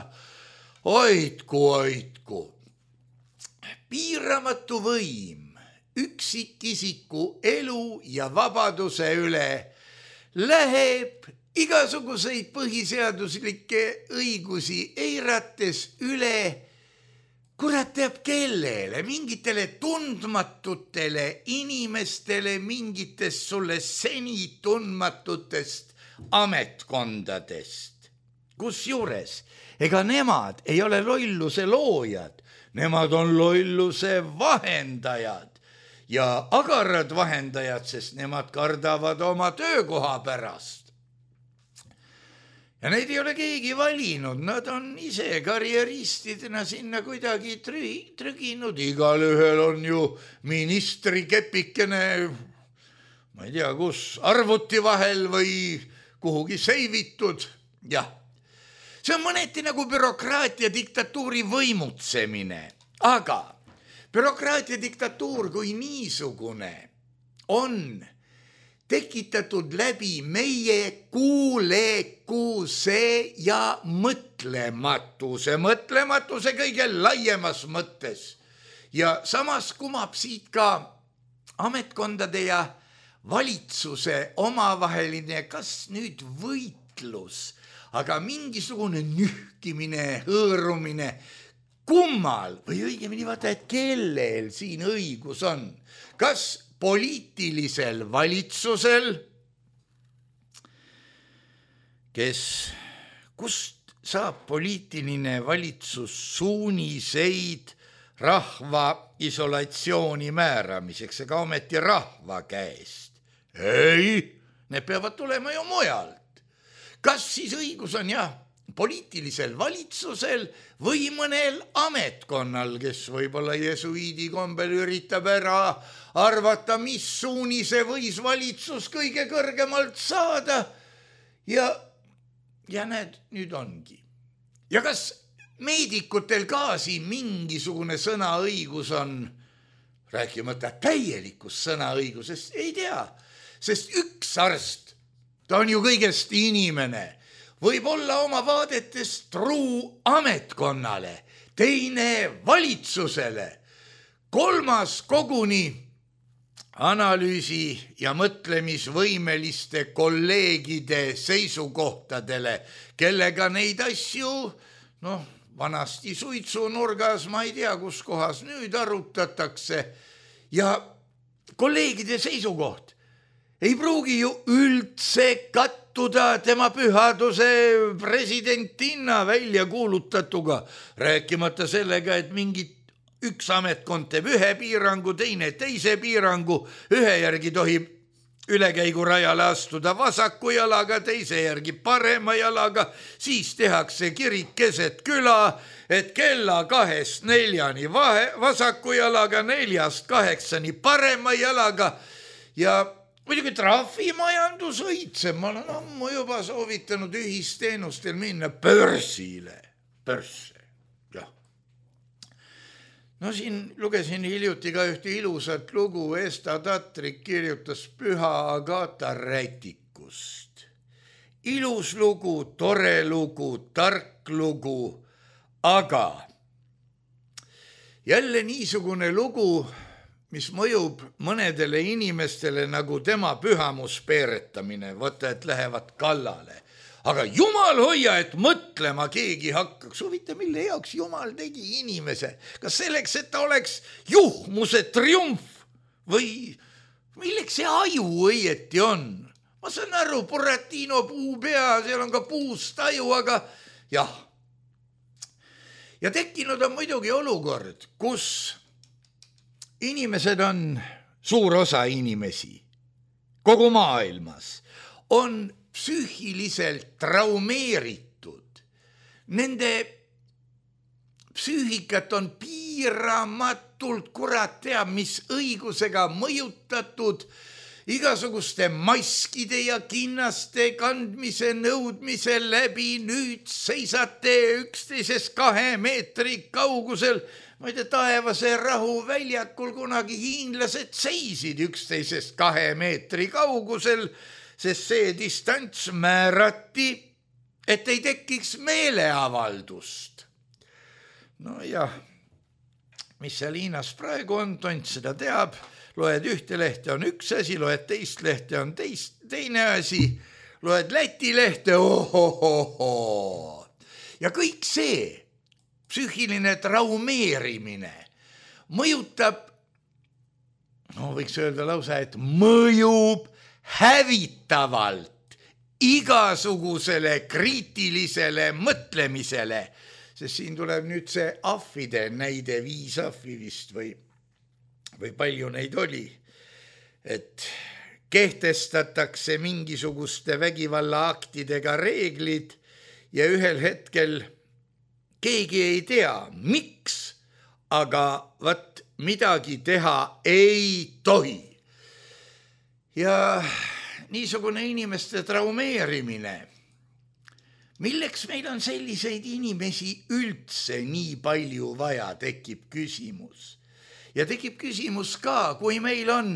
Oitku. Piiramatu võim üksikisiku elu ja vabaduse üle läheb igasuguseid põhiseaduslikke õigusi eirates üle, kurat teab kellele, mingitele tundmatutele inimestele, mingitest sulle seni tundmatutest ametkondadest. Kusjuures, ega nemad ei ole lolluse loojad, nemad on lolluse vahendajad ja agarad vahendajad, sest nemad kardavad oma töökoha pärast. Ja neid ei ole keegi valinud, nad on ise karjeristidena sinna kuidagi trüginud, igal ühel on ju ministri kepikene, ma ei tea kus, arvuti vahel või kuhugi seivitud, jah. See on mõneti nagu bürokraatia diktatuuri võimutsemine, aga bürokraatia diktatuur kui niisugune on tekitatud läbi meie kuulekuse ja mõtlematuse kõige laiemas mõttes. Ja samas kumab siit ka ametkondade ja valitsuse omavaheline kas nüüd võitlus, aga mingisugune nühkimine, hõõrumine, kummal või õigemini vaata, et kellel siin õigus on. Kas poliitilisel valitsusel, kust saab poliitiline valitsus suuniseid rahva isolatsiooni määramiseks, ega ometi rahva käest? Ei, need peavad tulema ju mujalt. Kas siis õigus on poliitilisel valitsusel või mõnel ametkonnal, kes võib-olla jesuiidi kombel üritab ära arvata, mis suunise võis valitsus kõige kõrgemalt saada ja näed, nüüd ongi. Ja kas meedikutel ka siin mingisugune sõnaõigus on, rääkimata täielikust sõnaõigusest, ei tea, sest üks arst, ta on ju kõigest inimene, võib olla oma vaadetest truu ametkonnale, teine valitsusele, kolmas koguni analüüsi ja mõtlemisvõimeliste kolleegide seisukohtadele, kellega neid asju, vanasti suitsunurgas, ma ei tea, kus kohas nüüd arutatakse, ja kolleegide seisukoht ei pruugi ju üldse kattuda tema pühaduse presidentinna välja kuulutatuga, rääkimata sellega, et mingit üks ametkond teeb ühe piirangu, teine teise piirangu, ühe järgi tohib ülekäigurajale astuda vasaku jalaga, teise järgi parema jalaga, siis tehakse kirik keset küla, et kella 2-4 vasaku jalaga, 4-8 parema jalaga ja muidugi trahvimajandus õitseb, ma olen ammu juba soovitanud ühisteenustel minna börsile, jah. Siin lugesin hiljuti ka ühte ilusat lugu, Esta Tatrik kirjutas Püha Agata rätikust. Ilus lugu, tore lugu, tark lugu, aga jälle niisugune lugu, mis mõjub mõnedele inimestele nagu tema pühamuspeeretamine, võtta, et lähevad kallale. Aga jumal hoia, et mõtlema keegi hakkaks. Huvita, mille jaoks jumal tegi inimese? Kas selleks, et ta oleks juhmuse triumf või milleks see aju õieti on? Ma saan aru, Buratino puu pea, seal on ka puust aju, aga jah. Ja tekkinud on muidugi olukord, kus inimesed on, suur osa inimesi kogu maailmas on psüühiliselt traumeeritud. Nende psüühikat on piiramatult, kurat teab, mis õigusega mõjutatud igasuguste maskide ja kinnaste kandmise nõudmise läbi. Nüüd seisate üksteisest 2 meetri kaugusel. Ma ei tea, taevase rahu väljakul kunagi hiinlased seisid üksteisest 2 meetri kaugusel, sest see distants määrati, et ei tekiks meeleavaldust. Jah, mis seal Hiinas praegu on, tont seda teab, loed ühte lehte on üks asi, loed teist lehte on teine asi, loed Läti lehte, ohohoho. Ja kõik see psüühiline traumeerimine mõjutab, võiks öelda lausa, et mõjub hävitavalt igasugusele kriitilisele mõtlemisele, sest siin tuleb nüüd see ahvide näide, 5 ahvi vist või palju neid oli, et kehtestatakse mingisuguste vägivallaaktidega reeglid ja ühel hetkel keegi ei tea, miks, aga midagi teha ei tohi. Ja niisugune inimeste traumeerimine, milleks meil on selliseid inimesi üldse nii palju vaja, tekib küsimus. Ja tekib küsimus ka, kui meil on,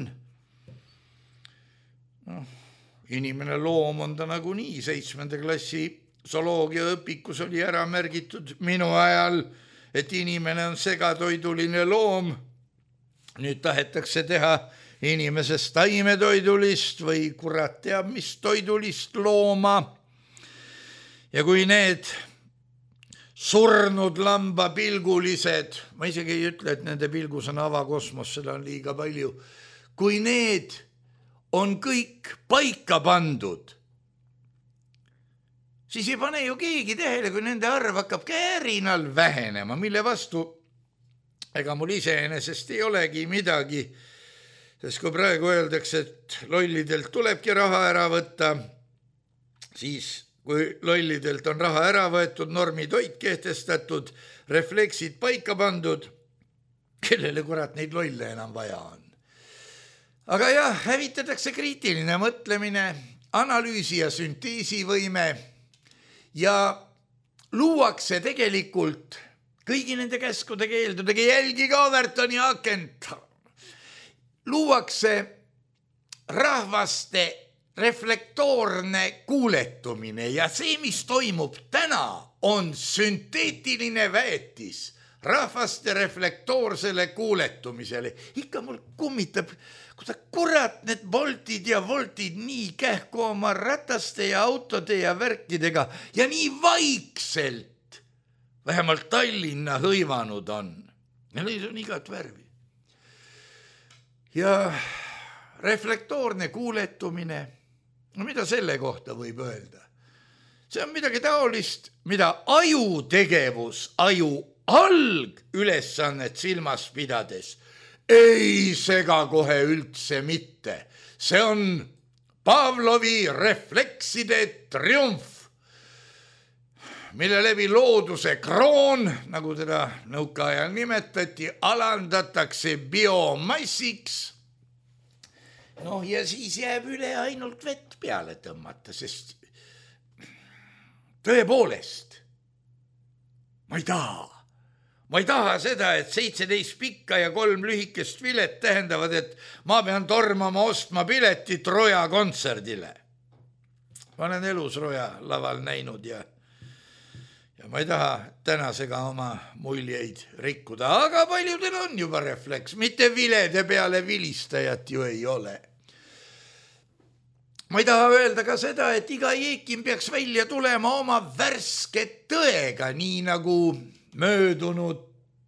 inimene loom on ta nagunii, 7. klassi zooloogiaõpikus oli ära märgitud minu ajal, et inimene on segatoiduline loom. Nüüd tahetakse teha inimesest taimetoidulist või kurat teab mis toidulist looma. Ja kui need surnud lambapilgulised, ma isegi ei ütle, et nende pilgus on avakosmos, seda on liiga palju, kui need on kõik paika pandud, siis ei pane ju keegi tähele, kui nende arv hakkab kärinal vähenema, mille vastu ega mul iseenesest ei olegi midagi, sest kui praegu öeldakse, et lollidelt tulebki raha ära võtta, siis kui lollidelt on raha ära võetud, normid hoid kehtestatud, refleksid paika pandud, kellele kurat neid lolle enam vaja on. Aga jah, hävitatakse kriitiline mõtlemine, analüüsi ja sünteesivõime ja luuakse tegelikult kõigi nende käskude keeldudega, jälgige Overtoni akent, luuakse rahvaste reflektoorne kuuletumine ja see, mis toimub täna, on sünteetiline väetis rahvaste reflektoorsele kuuletumisele. Ikka mul kummitab, kurat need voltid ja voltid nii kähku oma rataste ja autode ja värkidega ja nii vaikselt vähemalt Tallinna hõivanud on. Ja neis on igat värvi. Ja reflektoorne kuuletumine, no mida selle kohta võib öelda? See on midagi taolist, mida aju tegevus, aju algülesannet silmas pidades ei sega kohe üldse mitte. See on Pavlovi reflekside triumf, mille läbi looduse kroon, nagu teda nõukaajal nimetati, alandatakse biomassiks. No ja siis jääb üle ainult vett peale tõmmata, sest tõepoolest, ma ei taha seda, et 17 pikka ja 3 lühikest vilet tähendavad, et ma pean tormama ostma piletit Roja kontserdile. Ma olen elus Roja laval näinud ja ma ei taha tänasega oma muljeid rikkuda, aga paljudel on juba refleks, mitte vilede peale vilistajat ju ei ole. Ma ei taha öelda ka seda, et iga jeekim peaks välja tulema oma värske tõega, nii nagu möödunud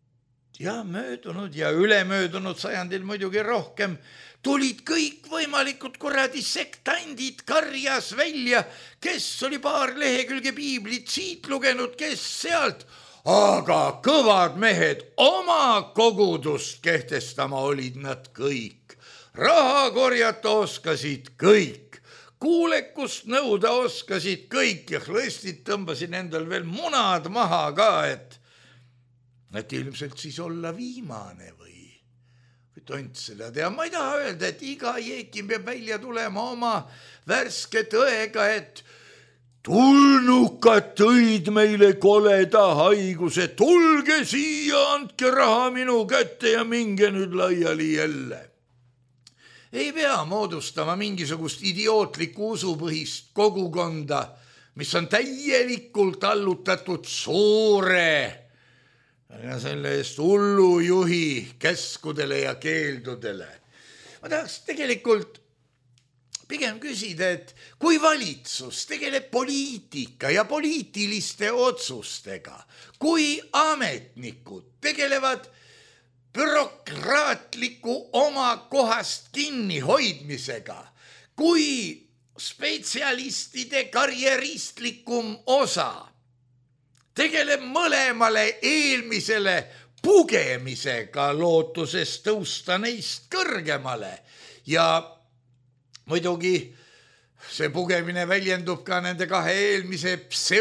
ja ülemöödunud sajandil muidugi rohkem tulid kõik võimalikud kuradi sektandid karjas välja, kes oli paar lehekülge piiblit siit lugenud, kes sealt, aga kõvad mehed oma kogudust kehtestama olid nad kõik. Raha korjata oskasid kõik, kuulekust nõuda oskasid kõik ja hõstid tõmbasid endal veel munad maha ka, et ilmselt siis olla viimane või tont seda teha. Ma ei taha öelda, et iga jeekim peab välja tulema oma värske tõega, et tulnukad tõid meile koleda haiguse, tulge siia, andke raha minu kätte ja minge nüüd laiali jälle. Ei pea moodustama mingisugust idiootlikku usupõhist kogukonda, mis on täielikult allutatud suure ja selle eest hullu juhi käskudele ja keeldudele. Ma tahaks tegelikult pigem küsida, et kui valitsus tegeleb poliitika ja poliitiliste otsustega, kui ametnikud tegelevad bürokraatliku oma kohast kinnihoidmisega, kui spetsialistide karjeristlikum osa tegeleb mõlemale eelmisele pugemisega lootuses tõusta neist kõrgemale ja muidugi see pugemine väljendub ka nende kahe eelmise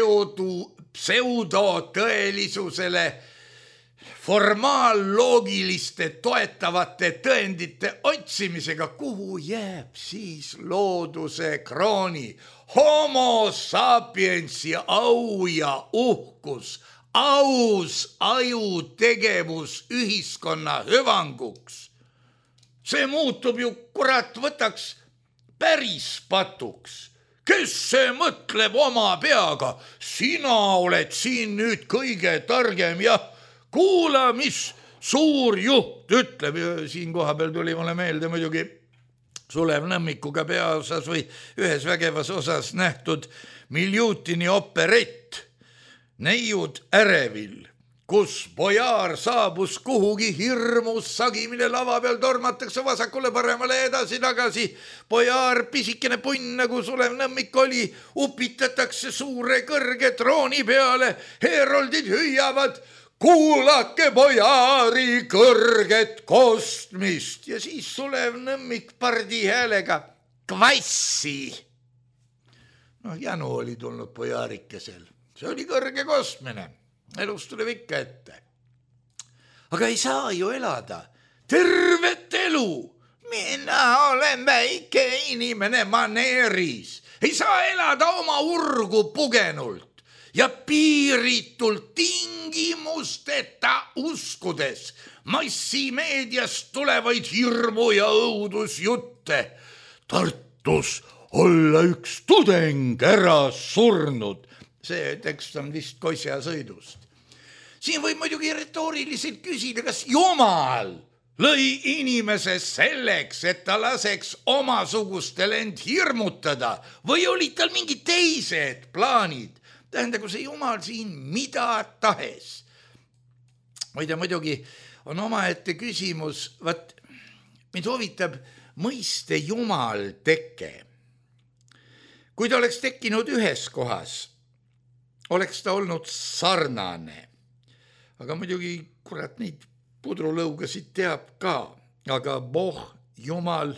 pseudotõelisusele formaalloogiliste toetavate tõendite otsimisega, kuhu jääb siis looduse krooni, homo sapiensi au ja uhkus, aus aju tegevus ühiskonna hüvanguks. See muutub ju, kurat, võtaks päris patuks. Kes see mõtleb oma peaga? Sina oled siin nüüd kõige targem ja kuula, mis suur juht ütleb. Siin koha peal tuli mulle meelde muidugi Sulev Nõmmikuga peaosas või ühes vägevas osas nähtud Miljutini operett Neiud ärevil, kus bojaar saabus kuhugi hirmus sagimine lava peal tormatakse vasakule paremale edasi-tagasi. Bojaar, pisikene punn nagu Sulev Nõmmik oli, upitatakse suure kõrge trooni peale. Heeroldid hüüavad, kuulake bojaari kõrget kostmist. Ja siis Sulev Nõmmik pardi häälega, kvassi. Janu oli tulnud bojaarikesel. See oli kõrge kostmine. Elust tuleb ikka ette. Aga ei saa ju elada tervet elu. Mina olen väike inimene maneeris. Ei saa elada oma urgu pugenult ja piiritult tingimusteta uskudes massimeediast tulevaid hirmu ja õudusjutte. Tartus olla üks tudeng ära surnud. See tekst on vist Koisja sõidust. Siin võib muidugi retooriliselt küsida, kas Jumal lõi inimese selleks, et ta laseks omasugustel end hirmutada või olid tal mingid teised plaanid. Tähendagu see Jumal siin mida tahes. Muidugi on omaette küsimus, mind huvitab mõiste Jumal teke. Kui ta oleks tekkinud ühes kohas, oleks ta olnud sarnane. Aga muidugi, kurat, neid pudrulõugasid teab ka. Aga Boh, Jumal,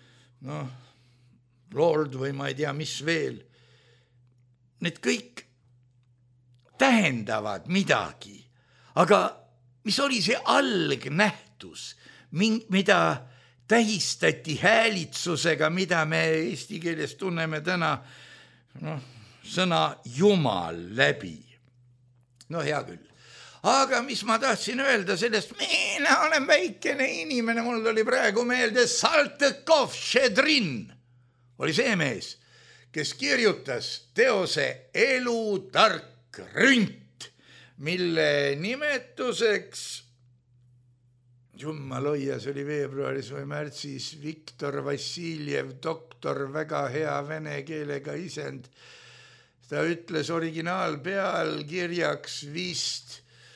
Lord või ma ei tea, mis veel. Need kõik tähendavad midagi. Aga mis oli see algnähtus, mida tähistati häälitsusega, mida me eesti keeles tunneme täna, sõna Jumal läbi. Hea küll. Aga mis ma tahtsin öelda sellest, mina olen väikene inimene, mul oli praegu meelde Saltõkov-Šedrin. Oli see mees, kes kirjutas teose Elutark rünt, mille nimetuseks, jumal hoia, see oli veebruaris või märtsis, Viktor Vassiljev, doktor, väga hea vene keelega isend. Ta ütles originaalpealkirjaks vist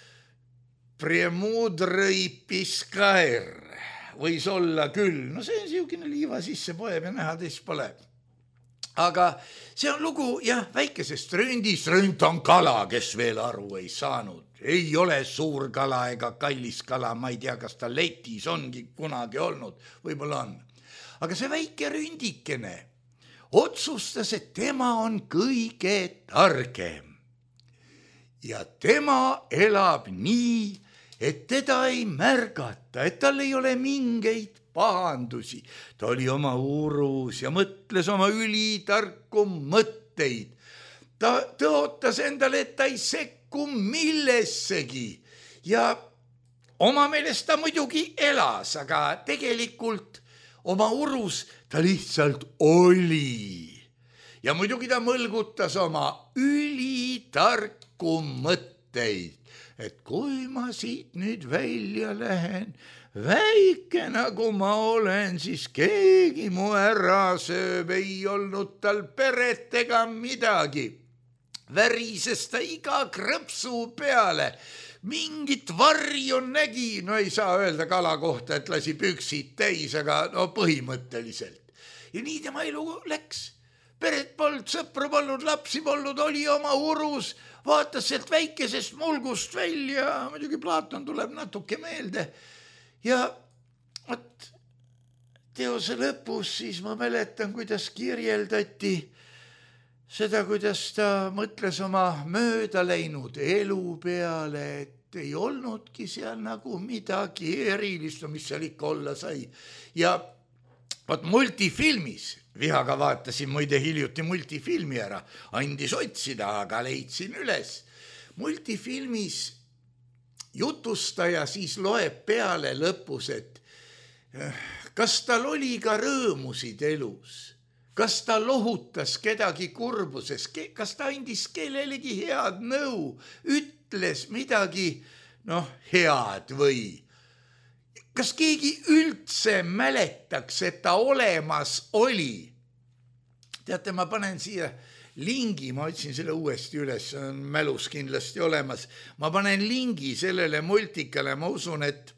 Premudrõi Piskaer. Võis olla küll. See on siukene liiva sisse poeb ja näha teist pole. Aga see on lugu, väikesest ründist. Rünt on kala, kes veel aru ei saanud. Ei ole suur kala ega kallis kala. Ma ei tea, kas ta letis ongi kunagi olnud. Võib-olla on. Aga see väike ründikene otsustas, et tema on kõige targem. Ja tema elab nii, et teda ei märgata, et tal ei ole mingeid pahandusi. Ta oli oma urus ja mõtles oma ülitarku mõtteid. Ta tõotas endale, et ta ei sekku millessegi. Ja oma meelest ta muidugi elas, aga tegelikult oma urus ta lihtsalt oli. Ja muidugi ta mõlgutas oma ülitarku mõtteid, et kui ma siit nüüd välja lähen, väike nagu ma olen, siis keegi mu ära sööb, ei olnud tal peret ega midagi. Värises ta iga krõpsu peale. Mingit varju nägi, ei saa öelda kala kohta, et lasi püksid täis, aga põhimõtteliselt. Ja nii tema elu läks. Peret polnud, sõpru polnud, lapsi polnud, oli oma urus, vaatas sealt väikesest mulgust välja, muidugi Platon tuleb natuke meelde. Ja teose lõpus siis ma mäletan, kuidas kirjeldati seda, kuidas ta mõtles oma mööda läinud elu peale, et ei olnudki seal nagu midagi erilist, mis seal ikka olla sai. Ja multifilmis, vihaga vaatasin muide hiljuti multifilmi ära, andis otsida, aga leidsin üles. Multifilmis jutustaja siis loeb peale lõpus, et kas tal oli ka rõõmusid elus. Kas ta lohutas kedagi kurbuses, kas ta andis kellelegi head nõu, ütles midagi head või kas keegi üldse mäletaks, et ta olemas oli? Teate, ma panen siia lingi, ma otsin selle uuesti üles, see on mälus kindlasti olemas. Ma panen lingi sellele multikale, ma usun, et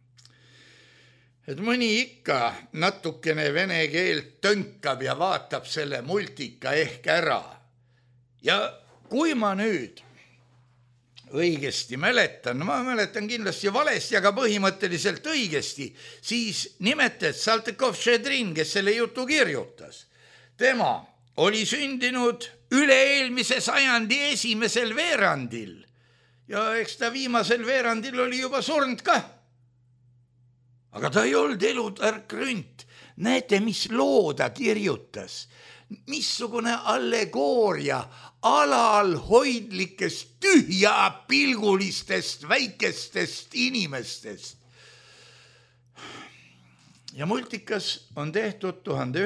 mõni ikka natukene vene keelt tõnkab ja vaatab selle multika ehk ära. Ja kui ma nüüd õigesti mäletan, ma mäletan kindlasti valesti, aga põhimõtteliselt õigesti, siis nimetad Saltõkov-Šedrin, kes selle jutu kirjutas. Tema oli sündinud üle-eelmise sajandi esimesel veerandil ja eks ta viimasel veerandil oli juba surnud ka. Aga ta ei olnud elutark rünt. Näete, mis loo ta kirjutas. Missugune allegooria alalhoidlikest tühjapilgulistest väikestest inimestest. Ja multikas on tehtud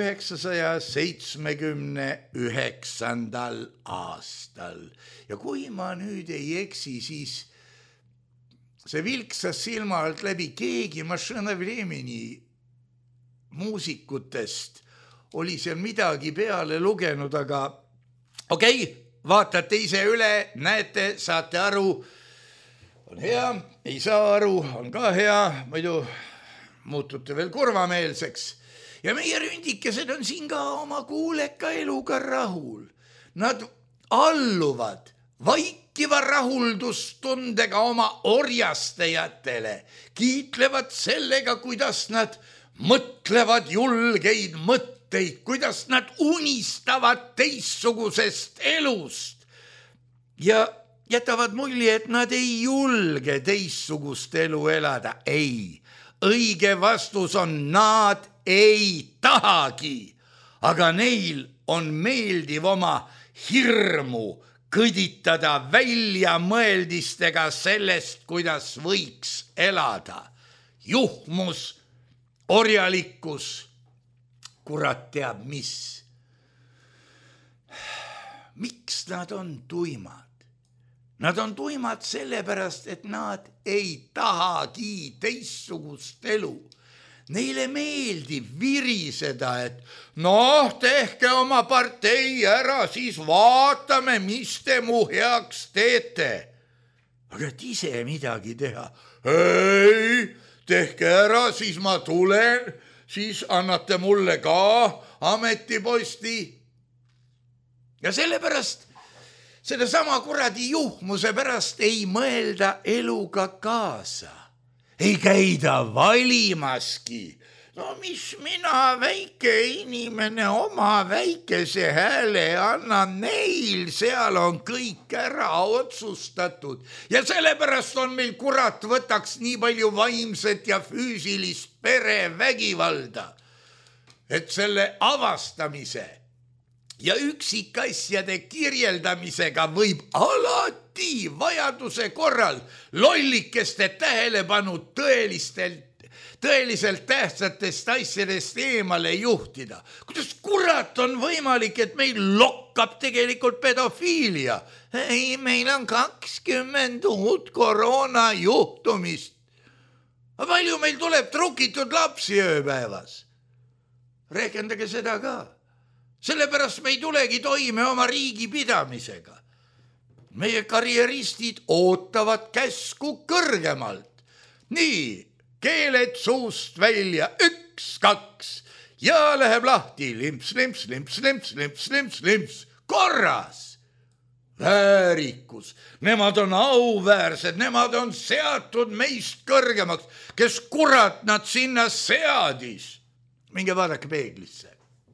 1979. aastal. Ja kui ma nüüd ei eksi, siis see vilksas silma alt läbi keegi Mašina Vremeni muusikutest oli seal midagi peale lugenud, aga okei, vaatate ise üle, näete, saate aru, on hea, ei saa aru, on ka hea, muidu muutute veel kurvameelseks. Ja meie ründikesed on siin ka oma kuuleka eluga rahul. Nad alluvad vaikiva rahuldustundega oma orjastajatele, kiitlevad sellega, kuidas nad mõtlevad julgeid mõtteid, kuidas nad unistavad teistsugusest elust ja jätavad mulje, et nad ei julge teistsugust elu elada. Ei, õige vastus on, nad ei tahagi, aga neil on meeldiv oma hirmu kõditada väljamõeldistega sellest, kuidas võiks elada. Juhmus, orjalikkus, kurat teab mis. Miks nad on tuimad? Nad on tuimad sellepärast, et nad ei tahagi teistsugust elu. Neile meeldib viriseda, et tehke oma partei ära, siis vaatame, mis te mu heaks teete. Aga et ise midagi teha. Ei, tehke ära, siis ma tulen, siis annate mulle ka ametiposti. Ja sellepärast, selle sama kuradi juhmuse pärast ei mõelda eluga kaasa. Ei käida valimaski. No mis mina, väike inimene, oma väikese hääle annan, neil seal on kõik ära otsustatud. Ja sellepärast on meil kurat võtaks nii palju vaimset ja füüsilist perevägivalda, et selle avastamise ja üksikasjade kirjeldamisega võib alati vajaduse korral lollikeste tähelepanu tõeliselt tähtsatest asjadest eemale juhtida. Kuidas kurat on võimalik, et meil lokkab tegelikult pedofiilia? Ei, meil on 20 uut koroona juhtumist. Palju meil tuleb trukitud lapsi ööpäevas? Rehkendage seda ka. Sellepärast me ei tulegi toime oma riigi pidamisega. Meie karjeristid ootavad käsku kõrgemalt. Nii, keeled suust välja, 1, 2 ja läheb lahti. Limps, limps, limps, limps, limps, limps, limps. Korras. Väärikus. Nemad on auväärsed, nemad on seatud meist kõrgemaks. Kes kurat nad sinna seadis? Minge vaadake peeglisse.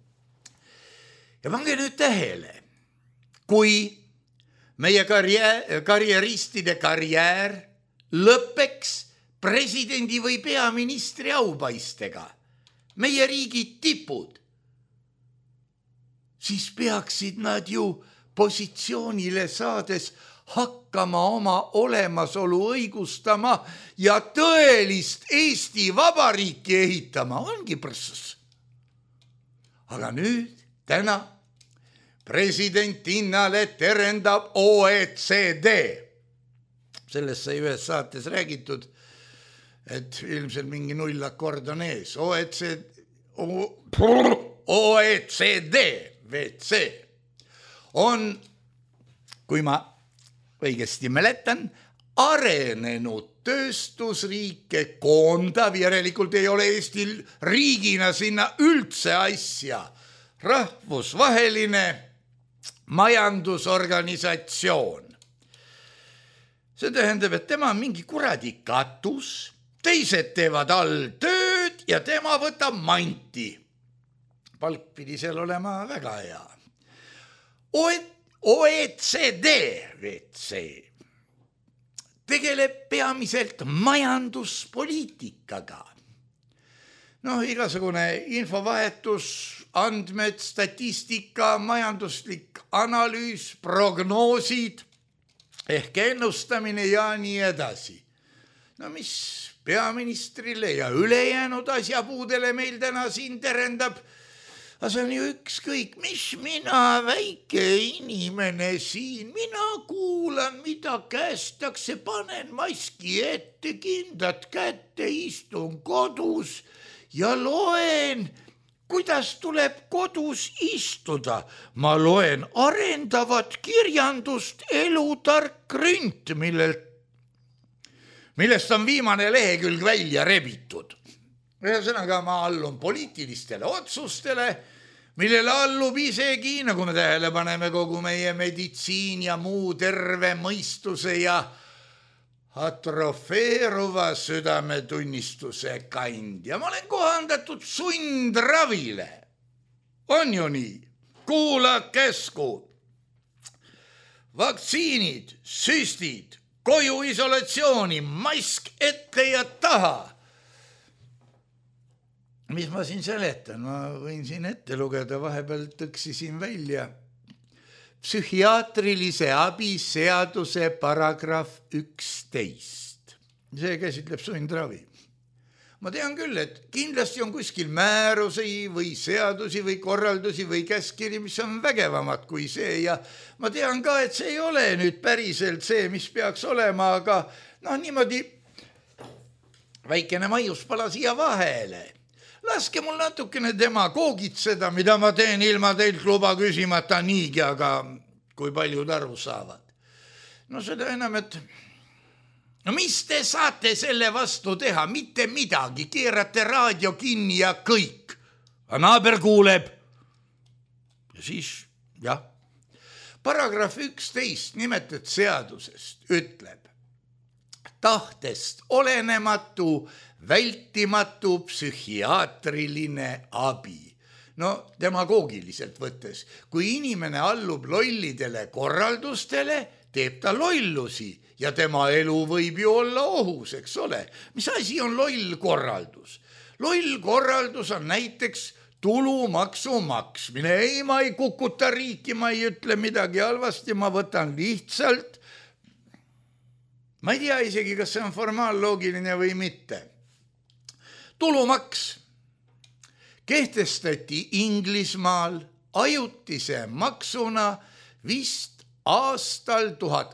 Ja pange nüüd tähele, kui meie karjeristide karjäär lõpeks presidendi või peaministri aupaistega, meie riigi tipud, siis peaksid nad ju positsioonile saades hakkama oma olemasolu õigustama ja tõelist Eesti Vabariiki ehitama. Ongi prõssus. Aga nüüd, täna presidentinale terendab OECD. Sellest sai ühes saates räägitud, et ilmselt mingi nullakord on ees. OECD, WC. on, kui ma õigesti mäletan, arenenud tööstusriike koondav, järelikult ei ole Eestil riigina sinna üldse asja, rahvusvaheline majandusorganisatsioon. See tähendab, et tema on mingi kuradi katus, teised teevad all tööd ja tema võtab manti. Palk pidi seal olema väga hea. OECD tegeleb peamiselt majanduspoliitikaga. Igasugune infovahetus, andmed, statistika, majanduslik analüüs, prognoosid ehk ennustamine ja nii edasi. Mis peaministrile ja ülejäänud asjapuudele meil täna siin terendab? See on ju ükskõik, mis mina, väike inimene siin, mina kuulan, mida kästakse, panen maski ette, kindad kätte, istun kodus ja loen, kuidas tuleb kodus istuda. Ma loen arendavat kirjandust Elutark rünt, millest on viimane lehekülg välja rebitud. Ühesõnaga ma allun poliitilistele otsustele, millele allub isegi, nagu me tähele paneme, kogu meie meditsiin ja muu terve mõistuse ja atrofeeruva südametunnistuse kandja. Ma olen kohandatud sundravile. On ju nii? Kuula käsku. Vaktsiinid, süstid, koju isolatsiooni, mask ette ja taha. Mis ma siin seletan? Ma võin siin ette lugeda, vahepeal tõksisin välja. Psühhiaatrilise abi seaduse paragrahv 11. See käsitleb sundravi. Ma tean küll, et kindlasti on kuskil määrusi või seadusi või korraldusi või käskiri, mis on vägevamad kui see ja ma tean ka, et see ei ole nüüd päriselt see, mis peaks olema, aga niimoodi väikene maiuspala siia vahele. Laske mul natukene demagoogitseda, mida ma teen ilma teilt luba küsimata niigi, aga kui paljud aru saavad. Seda enam, et mis te saate selle vastu teha? Mitte midagi, keerate raadio kinni ja kõik. Naaber kuuleb. Ja siis, jah. Paragrahv 11 nimetat seadusest ütleb tahtest olenematu vältimatu psühhiaatriline abi. Demagoogiliselt võttes, kui inimene allub lollidele korraldustele, teeb ta lollusi ja tema elu võib ju olla ohus, eks ole. Mis asi on loll korraldus? Loll korraldus on näiteks tulumaksu maksmine. Ei, ma ei kukuta riiki, ma ei ütle midagi halvasti, ma võtan lihtsalt. Ma ei tea isegi, kas see on formaalloogiline või mitte. Tulumaks kehtestati Inglismaal ajutise maksuna vist aastal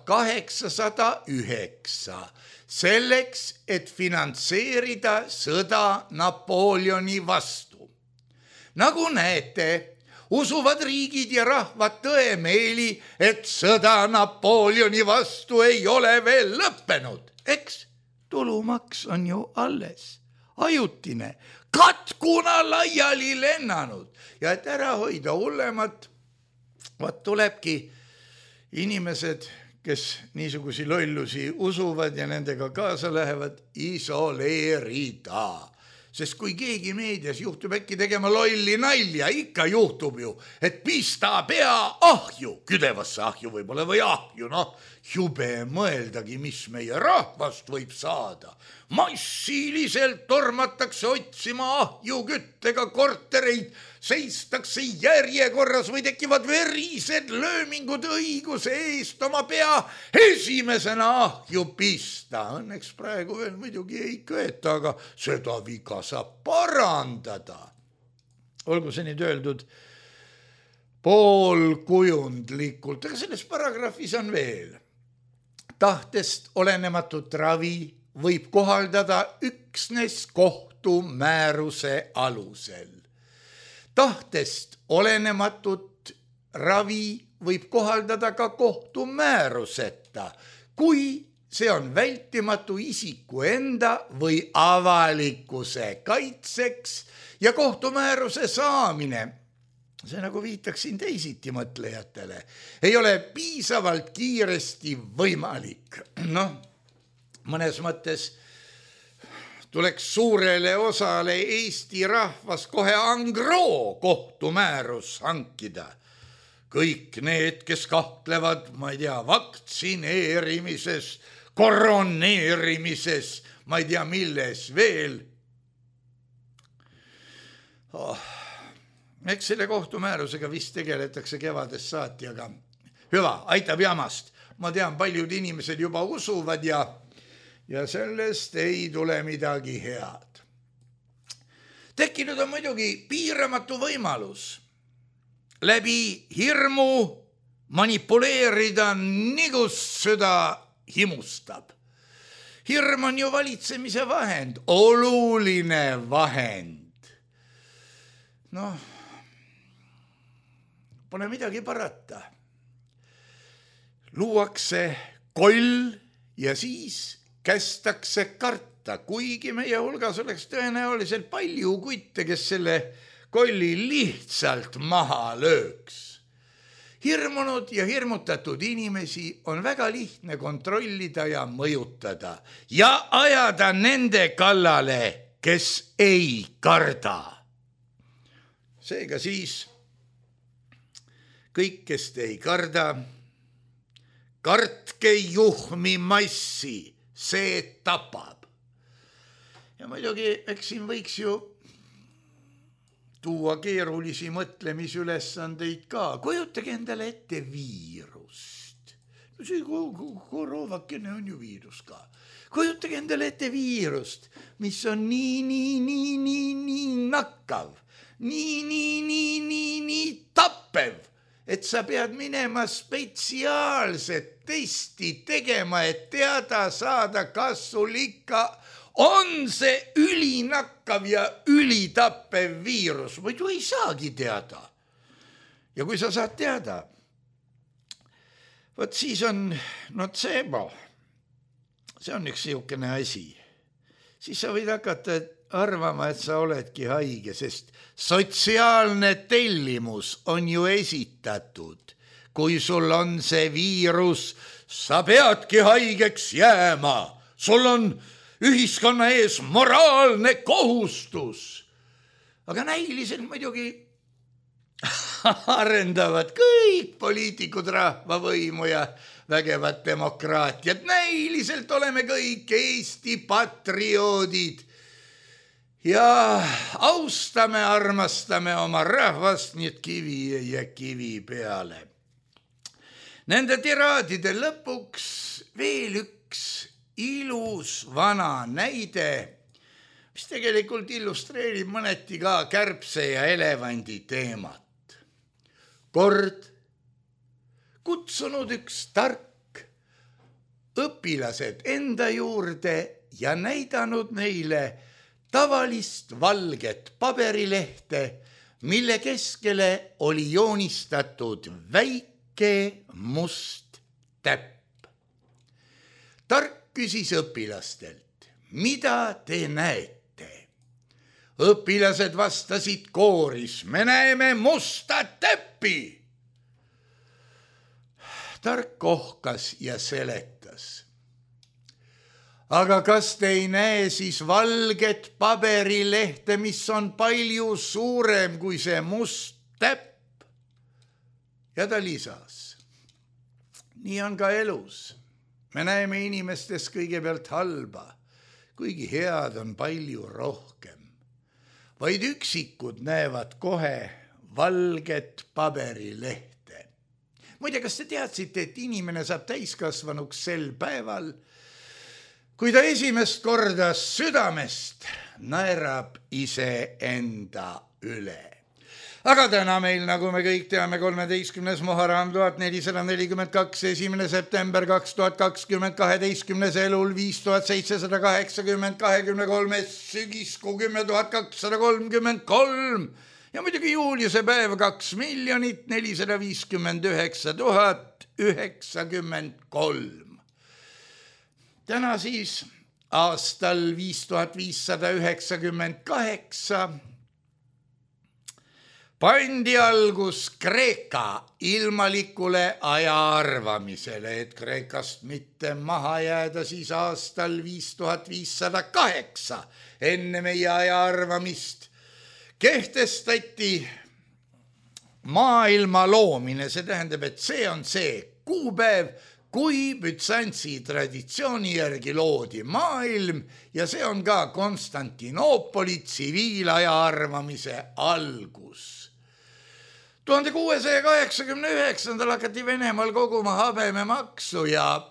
1809 selleks, et finantseerida sõda Napoleoni vastu. Nagu näete, usuvad riigid ja rahvad tõemeeli, et sõda Napoleoni vastu ei ole veel lõppenud. Eks tulumaks on ju alles, ajutine, katkuna laiali lennanud ja et ära hoida hullemat, tulebki inimesed, kes niisugusi lollusi usuvad ja nendega kaasa lähevad, isoleerida. Sest kui keegi meedias juhtub äkki tegema lolli nalja, ikka juhtub ju, et pista pea ahju, küdevasse ahju võib-olla või ahju, jube mõeldagi, mis meie rahvast võib saada. Massiliselt tormatakse otsima ahju küttega kortereid, seistakse järjekorras või tekivad verised löömingud õiguse eest oma pea esimesena ahju pista. Õnneks praegu veel muidugi ei köeta, aga seda viga saab parandada. Olgu see nüüd öeldud poolkujundlikult, aga selles paragrahvis on veel. Tahtest olenematut ravi võib kohaldada üksnes kohtumääruse alusel. Tahtest olenematut ravi võib kohaldada ka kohtumääruseta, kui see on vältimatu isiku enda või avalikkuse kaitseks ja kohtumääruse saamine, see nagu viitaks siin teisiti mõtlejatele, ei ole piisavalt kiiresti võimalik. Mõnes mõttes tuleks suurele osale Eesti rahvas kohe angroo kohtumäärus hankida. Kõik need, kes kahtlevad, ma ei tea, vaktsineerimises, koroneerimises, ma ei tea, milles veel. Eks selle kohtumäärusega vist tegeletakse kevadest saati, aga hüva, aitab jamast. Ma tean, paljud inimesed juba usuvad ja sellest ei tule midagi head. Tekkinud on muidugi piiramatu võimalus läbi hirmu manipuleerida nii, kus süda himustab. Hirm on ju valitsemise vahend, oluline vahend. Pole midagi parata. Luuakse koll ja siis kästakse karta, kuigi meie hulgas oleks tõenäoliselt palju kutte, kes selle kolli lihtsalt maha lööks. Hirmunud ja hirmutatud inimesi on väga lihtne kontrollida ja mõjutada ja ajada nende kallale, kes ei karda. Seega siis kõik, kes te ei karda, kartke juhmi massi, see tapab. Ja muidugi, eks siin võiks ju tuua keerulisi mõtlemisülesandeid ka. Kujutage endale ette viirust. See koroovakene on ju viirus ka. Kujutage endale ette viirust, mis on nii nakkav, nii tappev, et sa pead minema spetsiaalset testi tegema, et teada saada, kas sul ikka on see ülinakkav ja ülitappev viirus, muidu ei saagi teada. Ja kui sa saad teada, võt siis on nocebo, see on üks niisugune asi. Siis sa võid hakata arvama, et sa oledki haige, sest sotsiaalne tellimus on ju esitatud. Kui sul on see viirus, sa peadki haigeks jääma. Sul on ühiskonna ees moraalne kohustus. Aga näiliselt muidugi arendavad kõik poliitikud rahvavõimu ja vägevat demokraatiat. Näiliselt oleme kõik Eesti patrioodid ja austame, armastame oma rahvast, nii et kivi ei jää kivi peale. Nende tiraadide lõpuks veel üks ilus vana näide, mis tegelikult illustreerib mõneti ka kärbse ja elevandi teemat. Kord kutsunud üks tark õpilased enda juurde ja näidanud neile tavalist valget paberilehte, mille keskele oli joonistatud väike must täpp. Tark küsis õpilastelt, mida te näete? Õpilased vastasid kooris, me näeme musta täppi. Tark kohkas ja seletas. Aga kas te ei näe siis valget paberilehte, mis on palju suurem kui see must täpp? Ja ta lisas. Nii on ka elus. Me näeme inimestes kõigepealt halba, kuigi head on palju rohkem. Vaid üksikud näevad kohe valget paberilehte. Muide, kas te teadsite, et inimene saab täiskasvanuks sel päeval, kui ta esimest korda südamest naerab iseenda üle? Aga täna meil, nagu me kõik teame, 13. Muharram 1442, 1. september 2020, 12. elul 5780, 23. sügiskuu 10 233 Ja muidugi Juliuse päev 2 459 093. Täna siis aastal 5598 pandi algus Kreeka ilmalikule aja arvamisele, et Kreekast mitte maha jääda, siis aastal 5508 enne meie aja arvamist kehtestati maailma loomine. See tähendab, et see on see kuupäev, kui Bütsantsi traditsiooni järgi loodi maailm ja see on ka Konstantinoopoli tsiviilaja arvamise algus. 1689 hakati Venemaal koguma habememaksu ja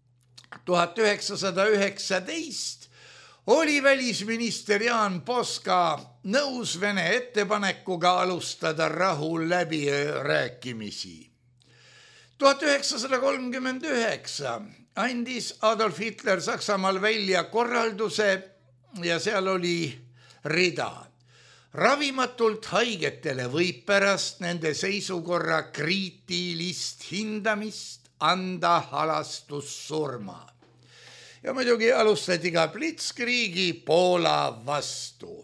1919 oli välisminister Jaan Poska nõus Vene ettepanekuga alustada rahu läbirääkimisi. 1939 andis Adolf Hitler Saksamaal välja korralduse ja seal oli rida. Ravimatult haigetele võib pärast nende seisukorra kriitilist hindamist anda halastussurma. Ja muidugi alustati ka Blitzkriegi Poola vastu.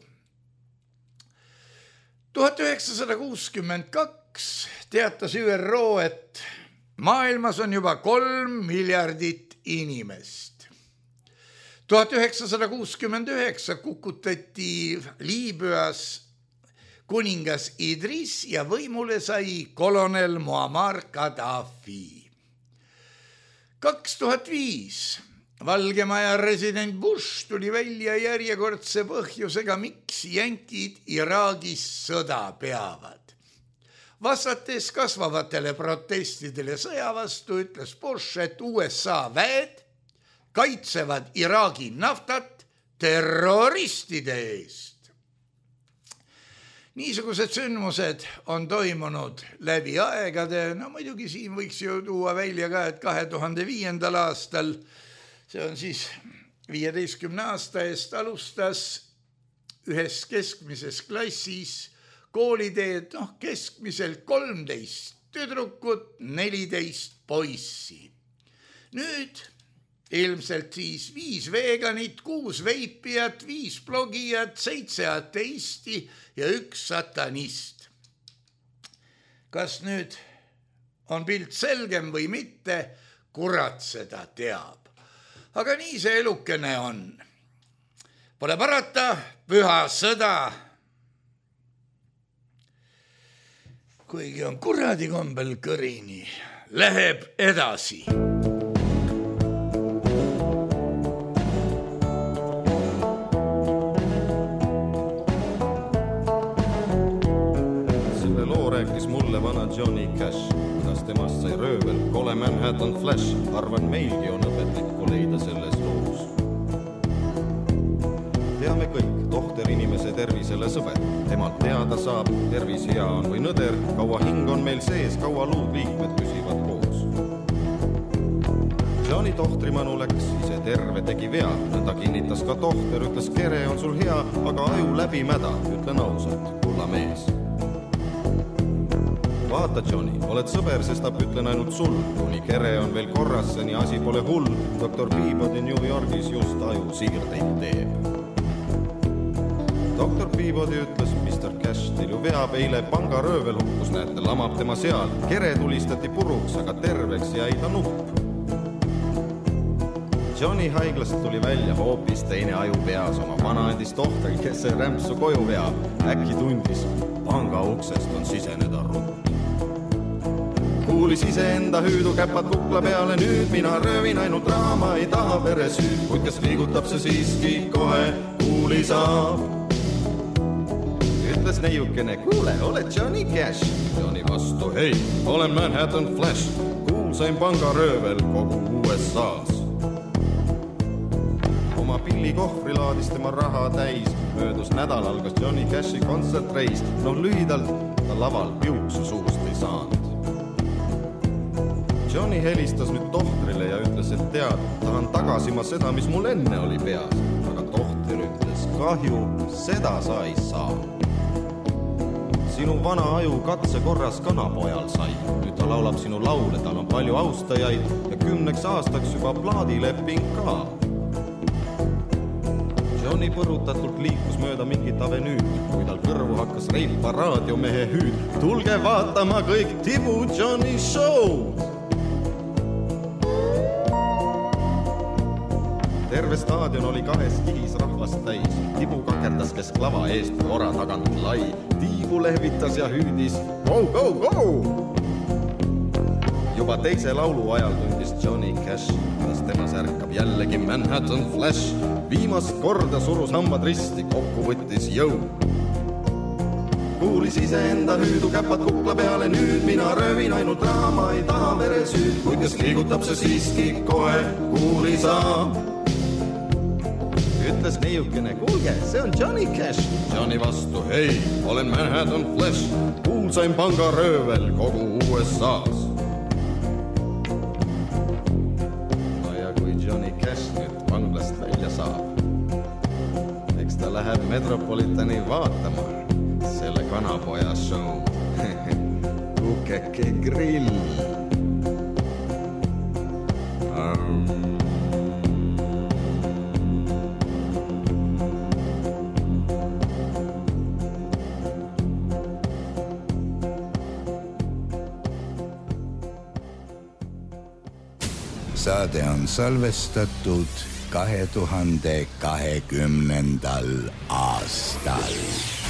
1962 teatas ÜRO, et maailmas on juba 3 miljardit inimest. 1969 kukutati Liibüas kuningas Idris ja võimule sai kolonel Muammar Gaddafi. 2005 Valgemaja resident Bush tuli välja järjekordse põhjusega, miks jänkid Iraagis sõda peavad. Vastates kasvavatele protestidele sõja vastu ütles Bush, et USA väed kaitsevad Iraagi naftat terroristide eest. Niisugused sündmused on toimunud läbi aegade. No muidugi siin võiks ju tuua välja ka, et 2005. aastal, see on siis 15 aasta eest, alustas ühes keskmises klassis kooliteed, keskmiselt 13 tüdrukut, 14 poissi. Nüüd ilmselt siis 5 veganit, 6 veipijat, 5 blogijat, 7 ateisti ja 1 satanist. Kas nüüd on pilt selgem või mitte, kurat seda teab. Aga nii see elukene on. Pole parata, püha sõda. Kuigi on kuradi kombel kõrini, läheb edasi. Vana Johnny Cash, kuidas temast sai röövel, kole Manhattan Flash, arvan meilgi on õpetlikku leida selles loos. Teame kõik, tohter inimese tervisele sõber, temalt teada saab, tervis hea on või nõder, kaua hing on meil sees, kaua luudliikmed püsivad koos. Johnny tohtrimanu läks, ise terve tegi vea, nõnda kinnitas ka tohter, ütles kere on sul hea, aga aju läbi mäda, ütlen ausalt, kulla mees. Vaata, Johnny, oled sõber, sestap ütlen ainult sul. Kuni kere on veel korras, nii asi pole hull. Dr. Peabody New Yorgis just aju siirdeid teeb. Dr. Peabody ütles, Mr. Cash, teil ju veab eile pangaröövel hukkus, näete, lamab tema seal. Kere tulistati puruks, aga terveks jäi ta nupp. Johnny haiglast tuli välja hoopis teine aju peas oma vanaendis tohter, kes see rämpsu koju veab. Äkki tundis, panga uksest on siseneda rutt. Kuulis iseenda hüüdu käpad kukla peale, nüüd mina röövin ainult raama, ei taha veresüüd, kuid kes liigutab see siiski kohe kuuli saab. Ütles neiukene, kuule, oled Johnny Cash? Johnny vastu, hei, olen Manhattan Flash, kuulsain pangaröövel kogu USA's. Oma pillikohvri laadis tema raha täis, möödus nädal algas Johnny Cashi kontsertreis, lühidalt ta laval piuksu suust ei saanud. Johnny helistas nüüd tohtrile ja ütles, et tead, tahan tagasi ma seda, mis mul enne oli peas. Aga tohter ütles, kahju, seda sa ei saa. Sinu vana aju katse korras kanapojal sai. Nüüd ta laulab sinu laule, tal on palju austajaid ja 10 aastaks juba plaadileping ka. Johnny põrutatult liikus mööda mingit avenüüd, kui tal kõrvu hakkas reipa raadiomehe hüüd. Tulge vaatama kõik Tibu Johnny show! Terve staadion oli 2 kihis rahvast täis. Tibu kakerdas kes klava eest ora tagant lai. Tiibu lehvitas ja hüüdis go, go, go! Juba teise laulu ajal tundis Johnny Cash, kuidas tema särkab jällegi Manhattan Flash. Viimast korda surus hambad risti, kokku võttis jõu. Kuulis ise enda hüüdu käpad kukla peale nüüd. Mina röövin ainult raha, ma ei taha veresüüd. Kui kes liigutab see siiski kohe kuuli saab. Ütles neiukene, kuulge, see on Johnny Cash. Johnny vastu, hei, olen Manhattan Flash. Kuulsain pangaröövel kogu USA's. No ja kui Johnny Cash nüüd panglast välja saab, eks ta läheb Metropolitani vaatama selle kanapoja show. Kukeke grill. Saade on salvestatud 2020. aastal.